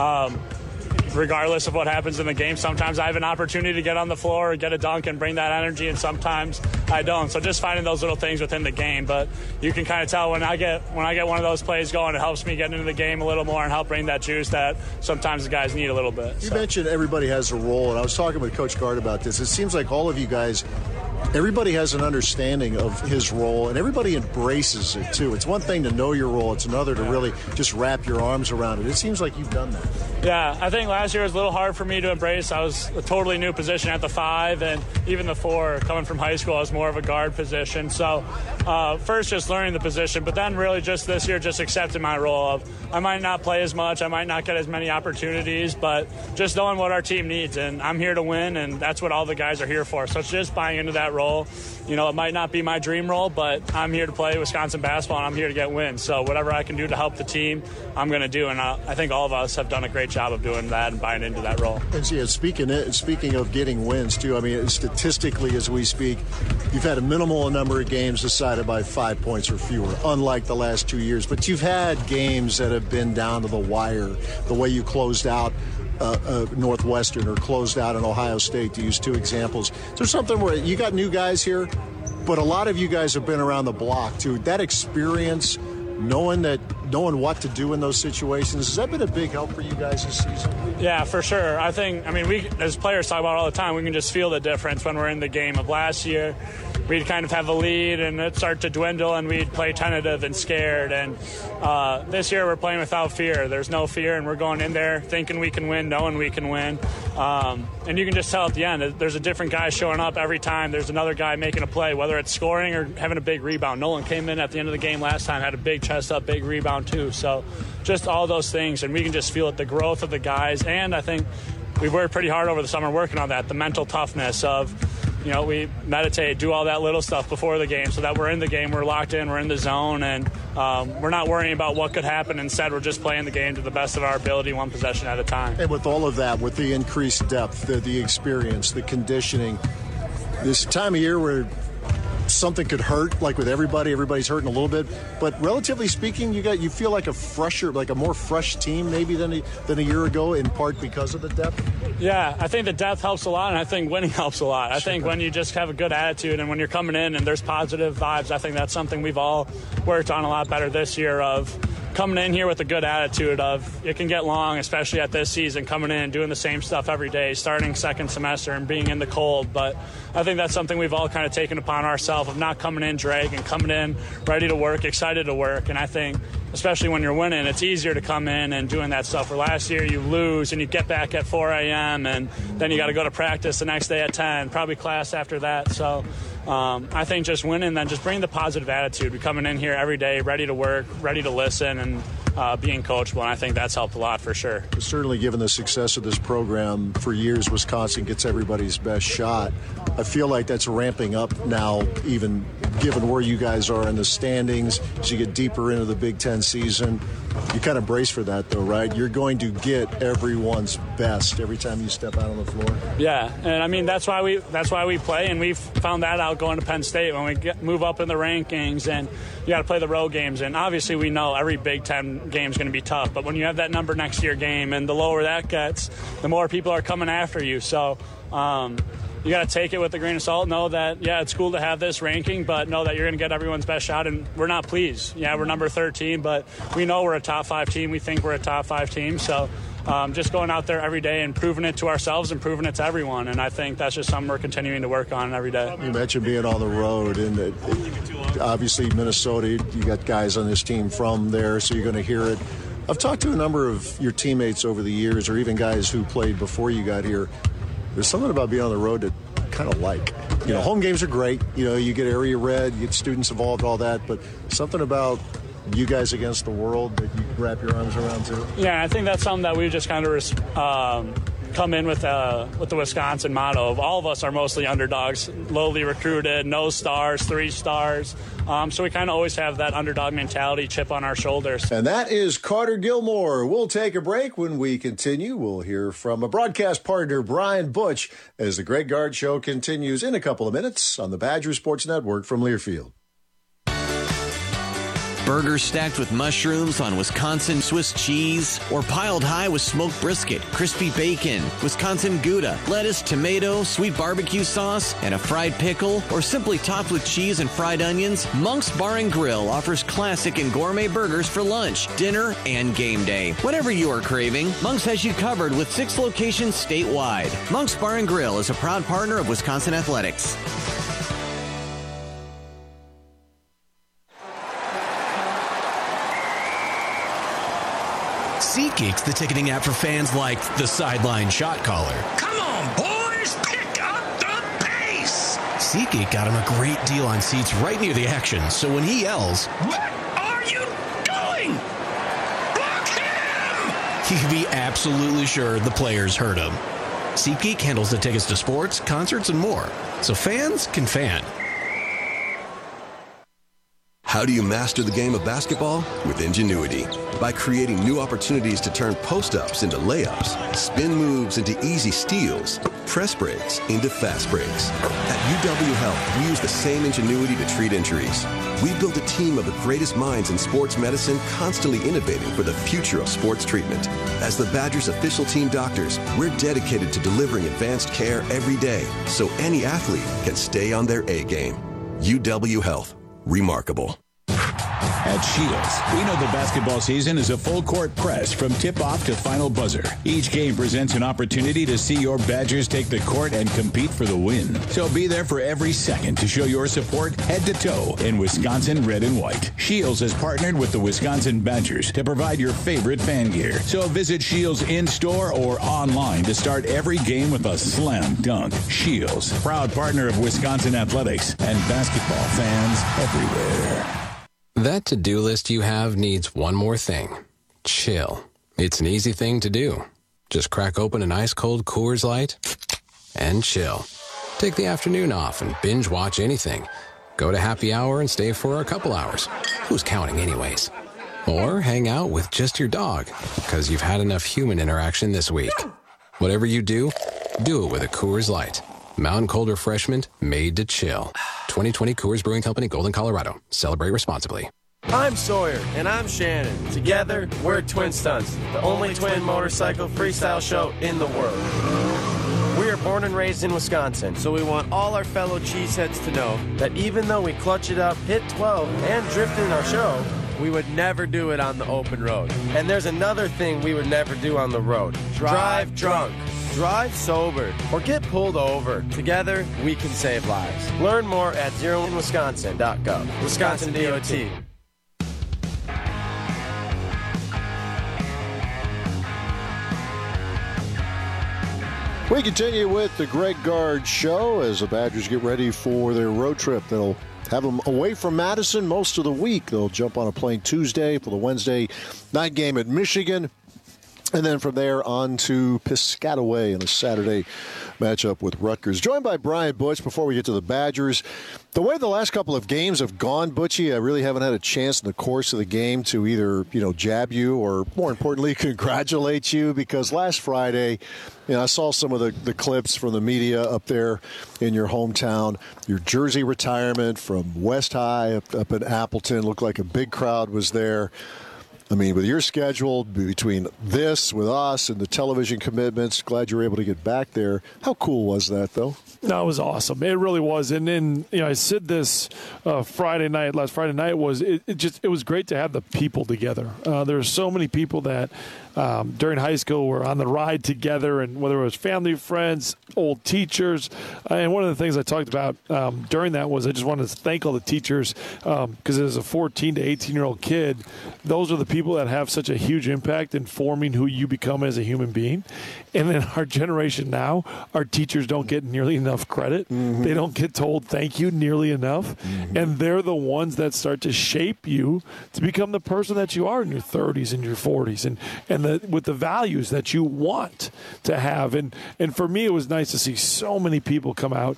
regardless of what happens in the game, sometimes I have an opportunity to get on the floor, get a dunk, and bring that energy, and sometimes I don't. So just finding those little things within the game. But you can kind of tell when I get one of those plays going, it helps me get into the game a little more and help bring that juice that sometimes the guys need a little bit. You mentioned everybody has a role, and I was talking with Coach Gard about this. It seems like all of you guys, everybody has an understanding of his role, and everybody embraces it, too. It's one thing to know your role. It's another to really just wrap your arms around it. It seems like you've done that. Yeah, I think last year was a little hard for me to embrace. I was a totally new position at the 5, and even the 4. Coming from high school, I was more of a guard position. So first just learning the position, but then really just this year just accepting my role of I might not play as much, I might not get as many opportunities, but just knowing what our team needs. And I'm here to win, and that's what all the guys are here for. So it's just buying into that that role. You know, it might not be my dream role, but I'm here to play Wisconsin basketball, and I'm here to get wins. So whatever I can do to help the team, I'm going to do. And I think all of us have done a great job of doing that and buying into that role. And yeah, speaking of getting wins, too, I mean, statistically, as we speak, you've had a minimal number of games decided by 5 points or fewer, unlike the last 2 years. But you've had games that have been down to the wire, the way you closed out Northwestern or closed out in Ohio State, to use two examples. There's something where you got new guys here, but a lot of you guys have been around the block too. That experience, knowing what to do in those situations, has that been a big help for you guys this season? Yeah, for sure. We as players talk about it all the time, we can just feel the difference when we're in the game. Of last year, we'd kind of have a lead and it'd start to dwindle and we'd play tentative and scared. And this year we're playing without fear. There's no fear, and we're going in there thinking we can win, knowing we can win. And you can just tell at the end, there's a different guy showing up every time. There's another guy making a play, whether it's scoring or having a big rebound. Nolan came in at the end of the game last time, had a big chest up, big rebound too. So just all those things, and we can just feel it, the growth of the guys. And I think we've worked pretty hard over the summer working on that, the mental toughness of, you know, we meditate, do all that little stuff before the game so that we're in the game, we're locked in, we're in the zone, and we're not worrying about what could happen. Instead, we're just playing the game to the best of our ability, one possession at a time. And with all of that, with the increased depth, the experience, the conditioning, this time of year where something could hurt, like with everybody's hurting a little bit, but relatively speaking, you feel like a more fresh team maybe than a year ago, in part because of the depth. Yeah, I think the depth helps a lot, and I think winning helps a lot. I think when you just have a good attitude and when you're coming in and there's positive vibes, I think that's something we've all worked on a lot better this year, of coming in here with a good attitude of it can get long, especially at this season, coming in and doing the same stuff every day, starting second semester and being in the cold. But I think that's something we've all kind of taken upon ourselves, of not coming in dragging, coming in ready to work, excited to work. And I think especially when you're winning, it's easier to come in and doing that stuff. Where last year you lose and you get back at 4 a.m. and then you got to go to practice the next day at 10, probably class after that. So I think just winning, then just bring the positive attitude. We're coming in here every day, ready to work, ready to listen, and being coachable, and I think that's helped a lot for sure. Certainly, given the success of this program for years, Wisconsin gets everybody's best shot. I feel like that's ramping up now, even given where you guys are in the standings. As you get deeper into the Big Ten season, you kind of brace for that, though, right? You're going to get everyone's best every time you step out on the floor. Yeah, and I mean that's why we play, and we've found that out going to Penn State when we move up in the rankings, and you got to play the road games. And obviously, we know every Big Ten game is going to be tough, but when you have that number next to your game, and the lower that gets, the more people are coming after you. So you got to take it with a grain of salt. Know that, yeah, it's cool to have this ranking, but know that you're going to get everyone's best shot, and we're not pleased. Yeah, we're number 13, but we know we're a top 5 team. We think we're a top 5 team. So just going out there every day and proving it to ourselves and proving it to everyone. And I think that's just something we're continuing to work on every day. You mentioned being on the road, and obviously Minnesota, you got guys on this team from there, so you're going to hear it. I've talked to a number of your teammates over the years, or even guys who played before you got here. There's something about being on the road that kind of like. You know, home games are great. You know, you get area red, you get students involved, all that, but something about you guys against the world that you wrap your arms around too. Yeah, I think that's something that we've just kind of come in with the Wisconsin motto of all of us are mostly underdogs, lowly recruited, no stars, 3 stars. So we kind of always have that underdog mentality, chip on our shoulders. And that is Carter Gilmore. We'll take a break. When we continue, we'll hear from a broadcast partner, Brian Butch, as the Greg Gard Show continues in a couple of minutes on the Badger Sports Network from Learfield. Burgers stacked with mushrooms on Wisconsin Swiss cheese, or piled high with smoked brisket, crispy bacon, Wisconsin Gouda, lettuce, tomato, sweet barbecue sauce, and a fried pickle, or simply topped with cheese and fried onions, Monk's Bar and Grill offers classic and gourmet burgers for lunch, dinner, and game day. Whatever you are craving, Monk's has you covered with 6 locations statewide. Monk's Bar and Grill is a proud partner of Wisconsin Athletics. SeatGeek's the ticketing app for fans like the sideline shot caller. Come on, boys, pick up the pace! SeatGeek got him a great deal on seats right near the action, so when he yells, "What are you doing? Block him!" he can be absolutely sure the players heard him. SeatGeek handles the tickets to sports, concerts, and more, so fans can fan. How do you master the game of basketball? With ingenuity. By creating new opportunities to turn post-ups into layups, spin moves into easy steals, press breaks into fast breaks. At UW Health, we use the same ingenuity to treat injuries. We built a team of the greatest minds in sports medicine, constantly innovating for the future of sports treatment. As the Badgers' official team doctors, we're dedicated to delivering advanced care every day, so any athlete can stay on their A game. UW Health. Remarkable. At Shields, we know the basketball season is a full-court press from tip-off to final buzzer. Each game presents an opportunity to see your Badgers take the court and compete for the win. So be there for every second to show your support head-to-toe in Wisconsin red and white. Shields has partnered with the Wisconsin Badgers to provide your favorite fan gear. So visit Shields in-store or online to start every game with a slam dunk. Shields, proud partner of Wisconsin Athletics and basketball fans everywhere. That to-do list you have needs one more thing. Chill. It's an easy thing to do. Just crack open an ice-cold Coors Light and chill. Take the afternoon off and binge watch anything. Go to happy hour and stay for a couple hours. Who's counting anyways? Or hang out with just your dog, because you've had enough human interaction this week. Whatever you do it with a Coors Light. Mountain Cold Refreshment made to chill. 2020 Coors Brewing Company, Golden, Colorado. Celebrate responsibly. I'm Sawyer. And I'm Shannon. Together, we're Twin Stunts, the only twin motorcycle freestyle show in the world. We are born and raised in Wisconsin, so we want all our fellow cheeseheads to know that even though we clutch it up, hit 12, and drift in our show, we would never do it on the open road. And there's another thing we would never do on the road. Drive drunk. Drive sober or get pulled over. Together, we can save lives. Learn more at zeroinwisconsin.gov. Wisconsin DOT. We continue with the Greg Gard Show as the Badgers get ready for their road trip. They'll have them away from Madison most of the week. They'll jump on a plane Tuesday for the Wednesday night game at Michigan. And then from there on to Piscataway in a Saturday matchup with Rutgers. Joined by Brian Butch before we get to the Badgers. The way the last couple of games have gone, Butchie, I really haven't had a chance in the course of the game to either, jab you or, more importantly, congratulate you, because last Friday, I saw some of the clips from the media up there in your hometown. Your jersey retirement from West High up in Appleton. Looked like a big crowd was there. I mean, with your schedule, between this, with us, and the television commitments, glad you were able to get back there. How cool was that, though? No, it was awesome. It really was. And then, I said this last Friday night was it was great to have the people together. There are so many people that during high school were on the ride together, and whether it was family, friends, old teachers. And one of the things I talked about during that was I just wanted to thank all the teachers, because as a 14 to 18-year-old kid, those are the people that have such a huge impact in forming who you become as a human being. And then our generation now, our teachers don't get nearly enough credit. Mm-hmm. They don't get told thank you nearly enough. Mm-hmm. And they're the ones that start to shape you to become the person that you are in your 30s and your 40s and with the values that you want to have. And for me, it was nice to see so many people come out.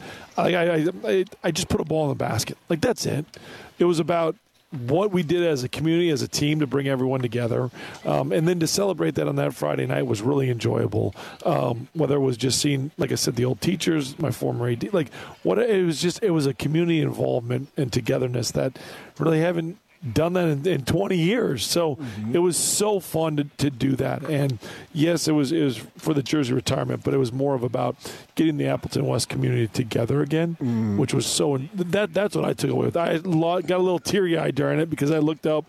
I just put a ball in the basket. Like, that's it. It was about what we did as a community, as a team, to bring everyone together. And then to celebrate that on that Friday night was really enjoyable. Whether it was just seeing, like I said, the old teachers, my former AD, it was a community involvement and togetherness that really haven't done that in 20 years. So It was so fun to do that. And yes, it was for the jersey retirement, but it was more of about getting the Appleton West community together again, which was that's what I took away with. I got a little teary-eyed during it because I looked up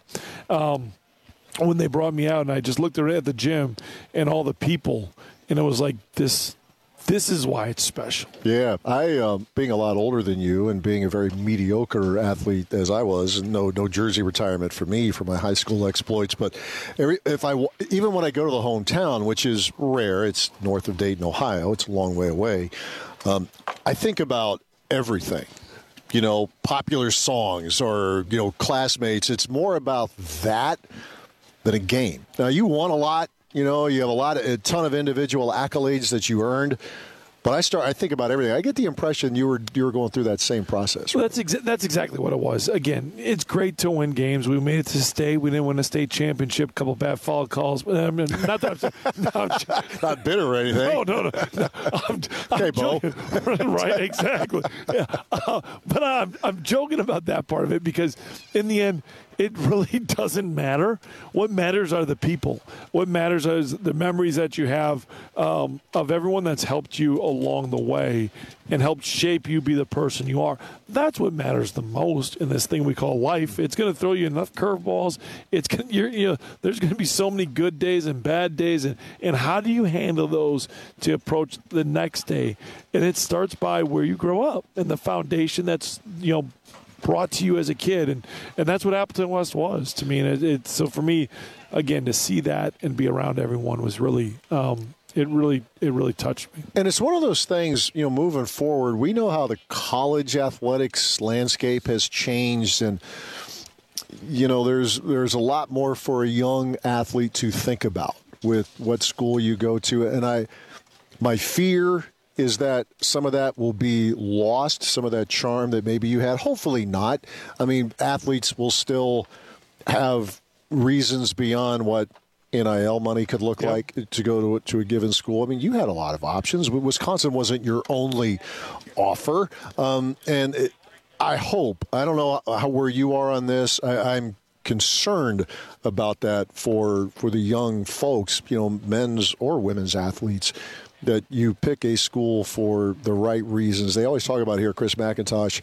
when they brought me out, and I just looked at the gym and all the people, and it was like this is why it's special. Yeah, I, being a lot older than you and being a very mediocre athlete as I was, and no jersey retirement for me for my high school exploits, but even when I go to the hometown, which is rare, it's north of Dayton, Ohio, it's a long way away, I think about everything. Popular songs or, classmates. It's more about that than a game. Now, you won a lot. You know, you have a ton of individual accolades that you earned. But I think about everything. I get the impression you were going through that same process. Right? Well, that's exactly what it was. Again, it's great to win games. We made it to state. We didn't win a state championship. A couple bad foul calls. I mean, not that I'm not bitter or anything. No. Okay, Bo. Right, exactly. Yeah. But I'm joking about that part of it because in the end, it really doesn't matter. What matters are the people. What matters is the memories that you have of everyone that's helped you along the way and helped shape you be the person you are. That's what matters the most in this thing we call life. It's going to throw you enough curveballs. There's going to be so many good days and bad days, and how do you handle those to approach the next day? And it starts by where you grow up and the foundation that's brought to you as a kid, and that's what Appleton West was to me. And so for me, again, to see that and be around everyone was really it really touched me. And it's one of those things, moving forward, we know how the college athletics landscape has changed, and there's a lot more for a young athlete to think about with what school you go to. And my fear is that some of that will be lost, some of that charm that maybe you had. Hopefully not. I mean, athletes will still have reasons beyond what NIL money could look like to go to a given school. I mean, you had a lot of options. Wisconsin wasn't your only offer. I hope, I don't know where you are on this. I'm concerned about that for the young folks, men's or women's athletes, that you pick a school for the right reasons. They always talk about here, Chris McIntosh,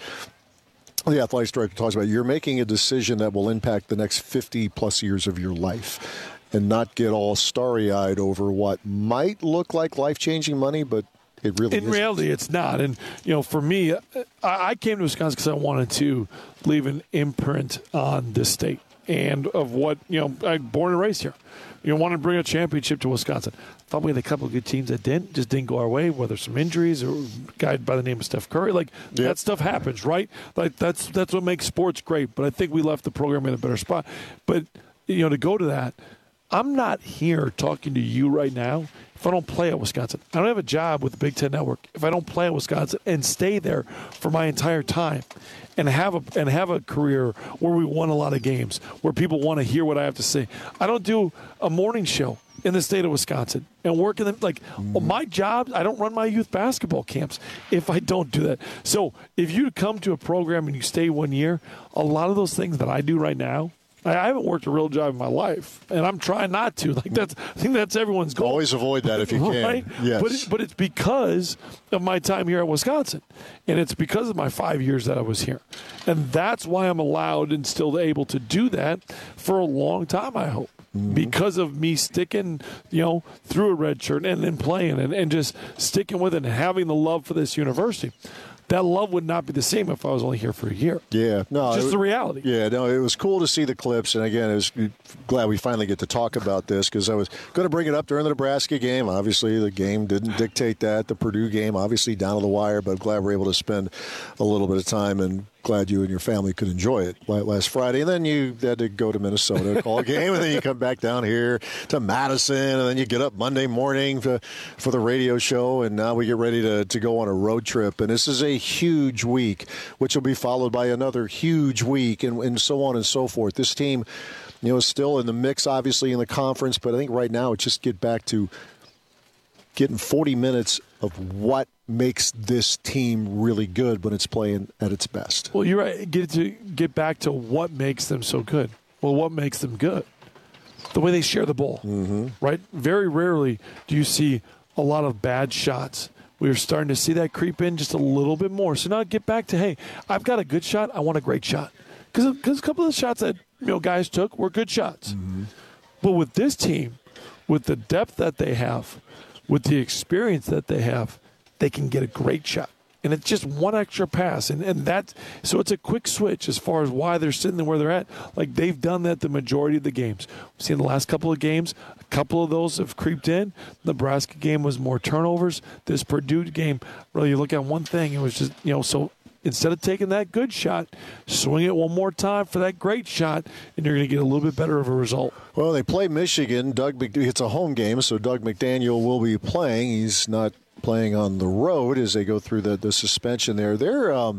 the athletics director, talks about you're making a decision that will impact the next 50-plus years of your life and not get all starry-eyed over what might look like life-changing money, but it really isn't. In reality, it's not. And, for me, I came to Wisconsin because I wanted to leave an imprint on this state and of what, I'm born and raised here. Wanted to bring a championship to Wisconsin. Thought we had a couple of good teams that didn't go our way, whether some injuries or a guy by the name of Steph Curry. That stuff happens, right? That's what makes sports great. But I think we left the program in a better spot. But, to go to that, I'm not here talking to you right now if I don't play at Wisconsin. I don't have a job with the Big Ten Network if I don't play at Wisconsin and stay there for my entire time and have a career where we won a lot of games, where people want to hear what I have to say. I don't do a morning show in the state of Wisconsin and work in them. My job, I don't run my youth basketball camps if I don't do that. So if you come to a program and you stay 1 year, a lot of those things that I do right now, I haven't worked a real job in my life, and I'm trying not to. I think that's everyone's goal. Always avoid that if you can. Right? Yes. But it's because of my time here at Wisconsin, and it's because of my 5 years that I was here. And that's why I'm allowed and still able to do that for a long time, I hope. Mm-hmm. Because of me sticking, through a red shirt and then playing and just sticking with it and having the love for this university. That love would not be the same if I was only here for a year. Yeah, no, just the reality. Yeah, no, it was cool to see the clips, and again, I was glad we finally get to talk about this because I was going to bring it up during the Nebraska game. Obviously, the game didn't dictate that. The Purdue game, obviously, down to the wire, but glad we're able to spend a little bit of time and glad you and your family could enjoy it last Friday. And then you had to go to Minnesota, call a game, and then you come back down here to Madison, and then you get up Monday morning for the radio show, and now we get ready to go on a road trip. And this is a huge week, which will be followed by another huge week, and so on and so forth. This team, is still in the mix, obviously, in the conference, but I think right now it's just get back to getting 40 minutes of what makes this team really good when it's playing at its best. Well, you're right. Get back to what makes them so good. Well, what makes them good? The way they share the ball, right? Very rarely do you see a lot of bad shots. We're starting to see that creep in just a little bit more. So now get back to, hey, I've got a good shot. I want a great shot. Because a couple of the shots that guys took were good shots. Mm-hmm. But with this team, with the depth that they have, with the experience that they have, they can get a great shot. And it's just one extra pass. So it's a quick switch as far as why they're sitting there where they're at. They've done that the majority of the games. We've seen the last couple of games, a couple of those have creeped in. The Nebraska game was more turnovers. This Purdue game, really, you look at one thing, it was just, so instead of taking that good shot, swing it one more time for that great shot, and you're going to get a little bit better of a result. Well, they play Michigan. It's a home game, so Doug McDaniel will be playing. He's not playing on the road as they go through the suspension there. They're I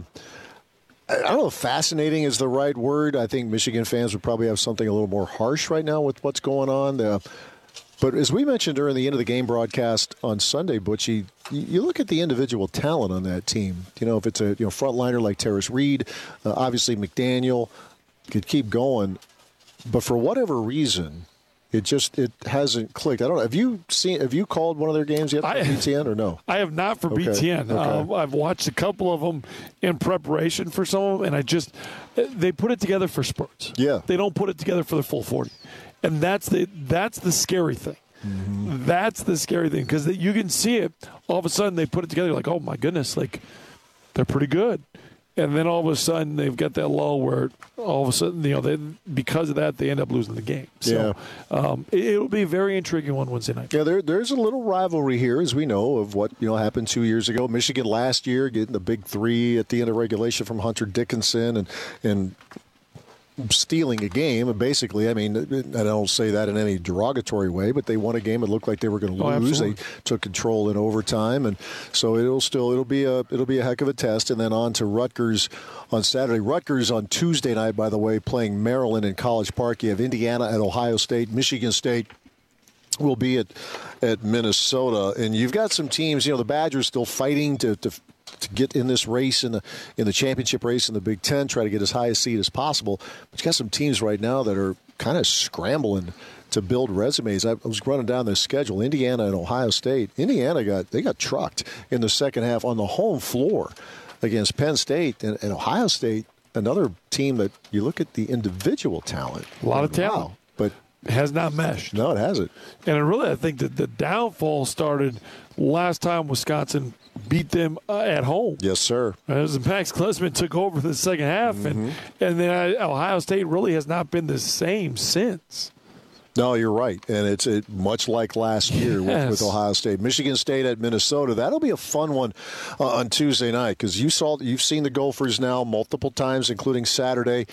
don't know if fascinating is the right word. I think Michigan fans would probably have something a little more harsh right now with what's going on. But as we mentioned during the end of the game broadcast on Sunday, Butchie, you look at the individual talent on that team. If it's a frontliner like Terrace Reed, obviously McDaniel could keep going. But for whatever reason, it hasn't clicked. I don't know. Have you called one of their games yet for BTN or no? I have not for BTN. Okay. I've watched a couple of them in preparation for some of them, and they put it together for spurts. Yeah. They don't put it together for the full 40. And that's the scary thing. Mm-hmm. That's the scary thing because you can see it. All of a sudden, they put it together like, oh, my goodness, like they're pretty good. And then all of a sudden, they've got that lull where all of a sudden, because of that, they end up losing the game. So it'll be a very intriguing one Wednesday night. Yeah, there's a little rivalry here, as we know, of what happened 2 years ago. Michigan last year getting the big three at the end of regulation from Hunter Dickinson and stealing a game, basically. I mean, I don't say that in any derogatory way, but they won a game. It looked like they were going to lose. Absolutely. They took control in overtime, and so it'll be a heck of a test. And then on to Rutgers on Saturday. Rutgers on Tuesday night, by the way, playing Maryland in College Park. You have Indiana at Ohio State. Michigan State will be at Minnesota, and you've got some teams. The Badgers still fighting to get in this race in the championship race in the Big Ten, try to get as high a seed as possible. But you got some teams right now that are kind of scrambling to build resumes. I was running down the schedule. Indiana and Ohio State. Indiana got trucked in the second half on the home floor against Penn State, and Ohio State, another team that you look at the individual talent. A lot of talent. Wow, but it has not meshed. No, it hasn't. And I think that the downfall started last time Wisconsin beat them at home. Yes, sir. As Max Klesman took over the second half, and then Ohio State really has not been the same since. No, you're right, and it's much like last year with Ohio State. Michigan State at Minnesota. That'll be a fun one on Tuesday night because you've seen the Gophers now multiple times, including Saturday.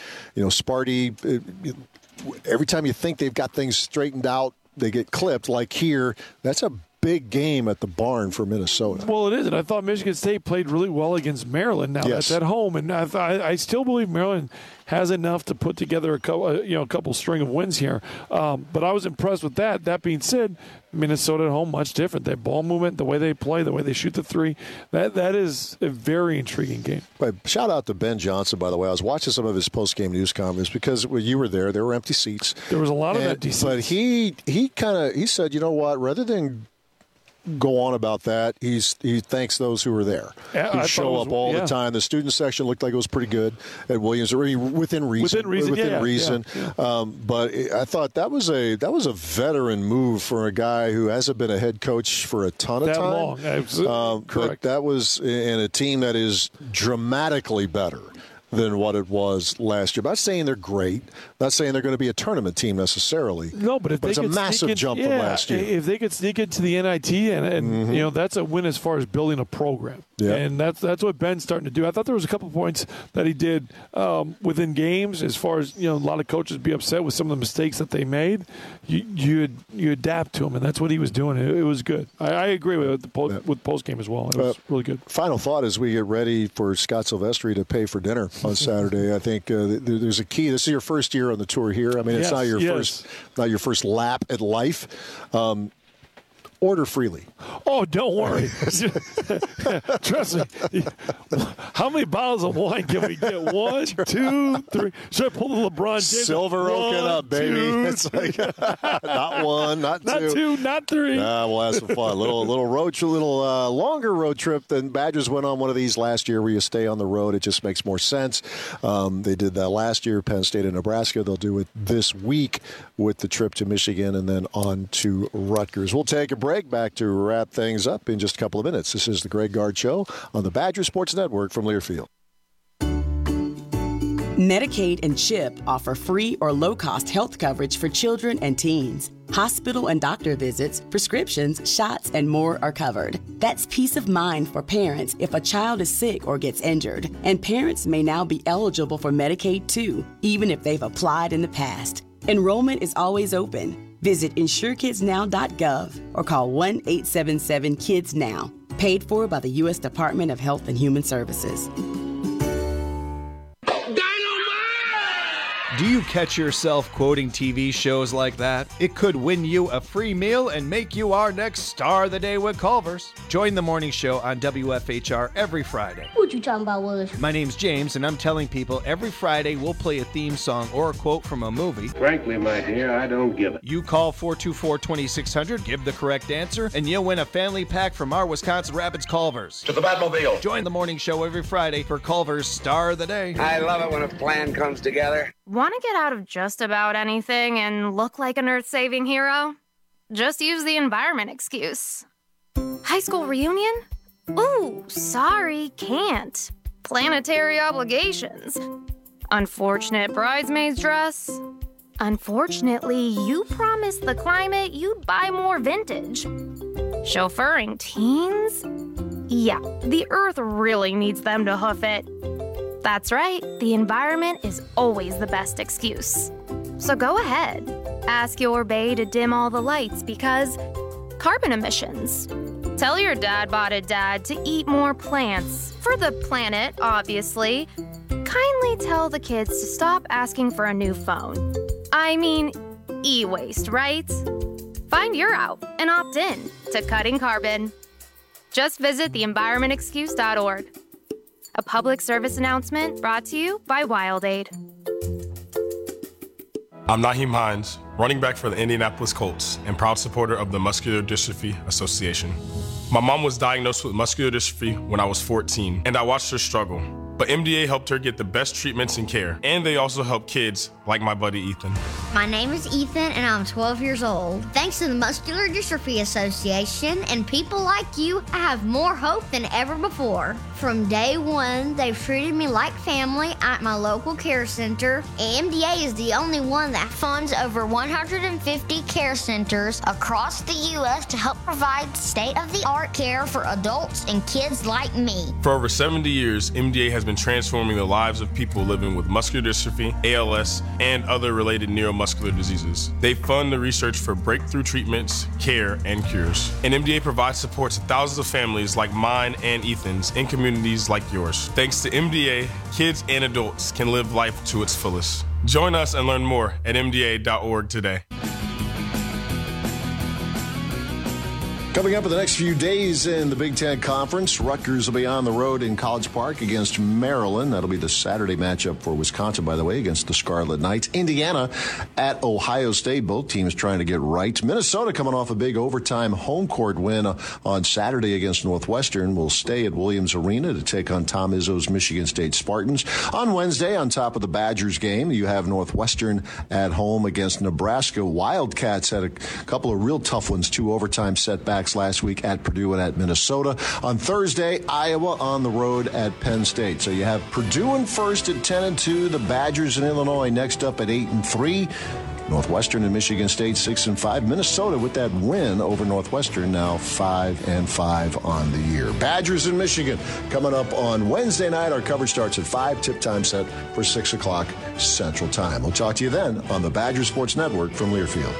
Sparty. Every time you think they've got things straightened out, they get clipped. Like here, that's a big game at the barn for Minnesota. Well, it is, and I thought Michigan State played really well against Maryland. Now that's at home, and I still believe Maryland has enough to put together a couple string of wins here. But I was impressed with that. That being said, Minnesota at home, much different. Their ball movement, the way they play, the way they shoot the three, that is a very intriguing game. Right. Shout out to Ben Johnson, by the way. I was watching some of his post-game news conference because when you were there were empty seats. There was a lot of empty seats. But he said, you know what, rather than go on about that, he thanks those who were there. Yeah, who show up all the time. The student section looked like it was pretty good at Williams, already within reason. Yeah. But I thought that was a veteran move for a guy who hasn't been a head coach for a ton of that time. Long. Absolutely. But Correct. that was in a team that is dramatically better than what it was last year. I'm not saying they're great. Not saying they're going to be a tournament team necessarily. No, but it's a massive jump from last year. If they could sneak into the NIT, and that's a win as far as building a program. Yeah. And that's what Ben's starting to do. I thought there was a couple points that he did within games as far as, a lot of coaches be upset with some of the mistakes that they made. You adapt to them, and that's what he was doing. It was good. I agree with post game as well. It was really good. Final thought as we get ready for Scott Silvestri to pay for dinner on Saturday. I think there's a key. This is your first year on the tour here. I mean, it's not your first lap at life. Order freely. Oh, don't worry. Trust me. How many bottles of wine can we get? 1, 2, 3. Should I pull the LeBron James? Silver oaken up, baby. 2, it's like not 1, not 2. Not 2, not 3. We'll have some fun. Little road trip, longer road trip than Badgers went on one of these last year where you stay on the road. It just makes more sense. They did that last year, Penn State and Nebraska. They'll do it this week with the trip to Michigan and then on to Rutgers. We'll take a break. Back to wrap things up in just a couple of minutes. This is the Greg Gard Show on the Badger Sports Network from Learfield. Medicaid and CHIP offer free or low-cost health coverage for children and teens. Hospital and doctor visits, prescriptions, shots, and more are covered. That's peace of mind for parents if a child is sick or gets injured. And parents may now be eligible for Medicaid too, even if they've applied in the past. Enrollment is always open. Visit InsureKidsNow.gov or call 1-877-KIDS-NOW. Paid for by the U.S. Department of Health and Human Services. Do you catch yourself quoting TV shows like that? It could win you a free meal and make you our next Star of the Day with Culver's. Join the morning show on WFHR every Friday. What you talking about, Willis? My name's James, and I'm telling people every Friday we'll play a theme song or a quote from a movie. Frankly, my dear, I don't give it. You call 424-2600, give the correct answer, and you'll win a family pack from our Wisconsin Rapids Culver's. To the Batmobile. Join the morning show every Friday for Culver's Star of the Day. I love it when a plan comes together. Want to get out of just about anything and look like an earth-saving hero? Just use the environment excuse. High school reunion? Ooh, sorry, can't. Planetary obligations. Unfortunate bridesmaid's dress. Unfortunately, you promised the climate you'd buy more vintage. Chauffeuring teens? Yeah, the earth really needs them to hoof it. That's right, the environment is always the best excuse. So go ahead, ask your bae to dim all the lights because carbon emissions. Tell your dad-botted dad to eat more plants, for the planet, obviously. Kindly tell the kids to stop asking for a new phone. I mean, e-waste, right? Find your out and opt in to cutting carbon. Just visit theenvironmentexcuse.org. A public service announcement brought to you by WildAid. I'm Naheem Hines, running back for the Indianapolis Colts and proud supporter of the Muscular Dystrophy Association. My mom was diagnosed with muscular dystrophy when I was 14, and I watched her struggle. But MDA helped her get the best treatments and care, and they also help kids like my buddy Ethan. My name is Ethan, and I'm 12 years old. Thanks to the Muscular Dystrophy Association and people like you, I have more hope than ever before. From day one, they've treated me like family at my local care center. MDA is the only one that funds over 150 care centers across the U.S. to help provide state-of-the-art care for adults and kids like me. For over 70 years, MDA has been transforming the lives of people living with muscular dystrophy, ALS, and other related neuromuscular diseases. They fund the research for breakthrough treatments, care, and cures. And MDA provides support to thousands of families like mine and Ethan's in communities like yours. Thanks to MDA, kids and adults can live life to its fullest. Join us and learn more at MDA.org today. Coming up in the next few days in the Big Ten Conference, Rutgers will be on the road in College Park against Maryland. That'll be the Saturday matchup for Wisconsin, by the way, against the Scarlet Knights. Indiana at Ohio State. Both teams trying to get right. Minnesota coming off a big overtime home court win on Saturday against Northwestern will stay at Williams Arena to take on Tom Izzo's Michigan State Spartans. On Wednesday, on top of the Badgers game, you have Northwestern at home against Nebraska. Wildcats had a couple of real tough ones, 2 overtime setbacks last week at Purdue and at Minnesota. On Thursday, Iowa on the road at Penn State. So you have Purdue in first at 10-2, the Badgers in Illinois next up at 8-3. Northwestern and Michigan State 6-5. Minnesota with that win over Northwestern now 5-5 on the year. Badgers in Michigan coming up on Wednesday night. Our coverage starts at 5. Tip time set for 6 o'clock Central Time. We'll talk to you then on the Badger Sports Network from Learfield.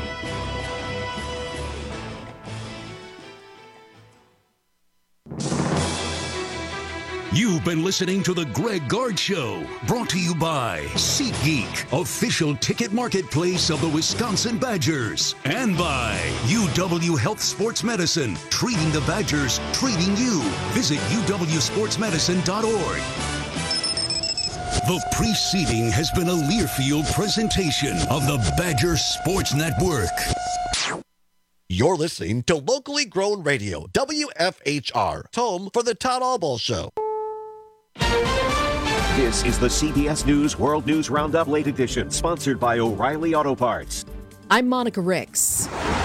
You've been listening to The Greg Gard Show, brought to you by SeatGeek, official ticket marketplace of the Wisconsin Badgers, and by UW Health Sports Medicine, treating the Badgers, treating you. Visit uwsportsmedicine.org. The preceding has been a Learfield presentation of the Badger Sports Network. You're listening to locally grown radio, WFHR, home for the Todd Albaugh Show. This is the CBS News World News Roundup Late Edition, sponsored by O'Reilly Auto Parts. I'm Monica Ricks.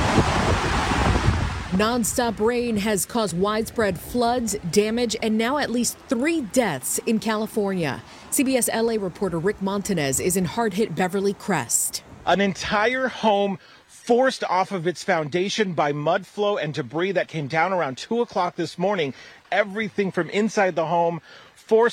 Nonstop rain has caused widespread floods, damage, and now at least 3 deaths in California. CBS LA reporter Rick Montanez is in hard-hit Beverly Crest. An entire home forced off of its foundation by mud flow and debris that came down around 2 o'clock this morning. Everything from inside the home forced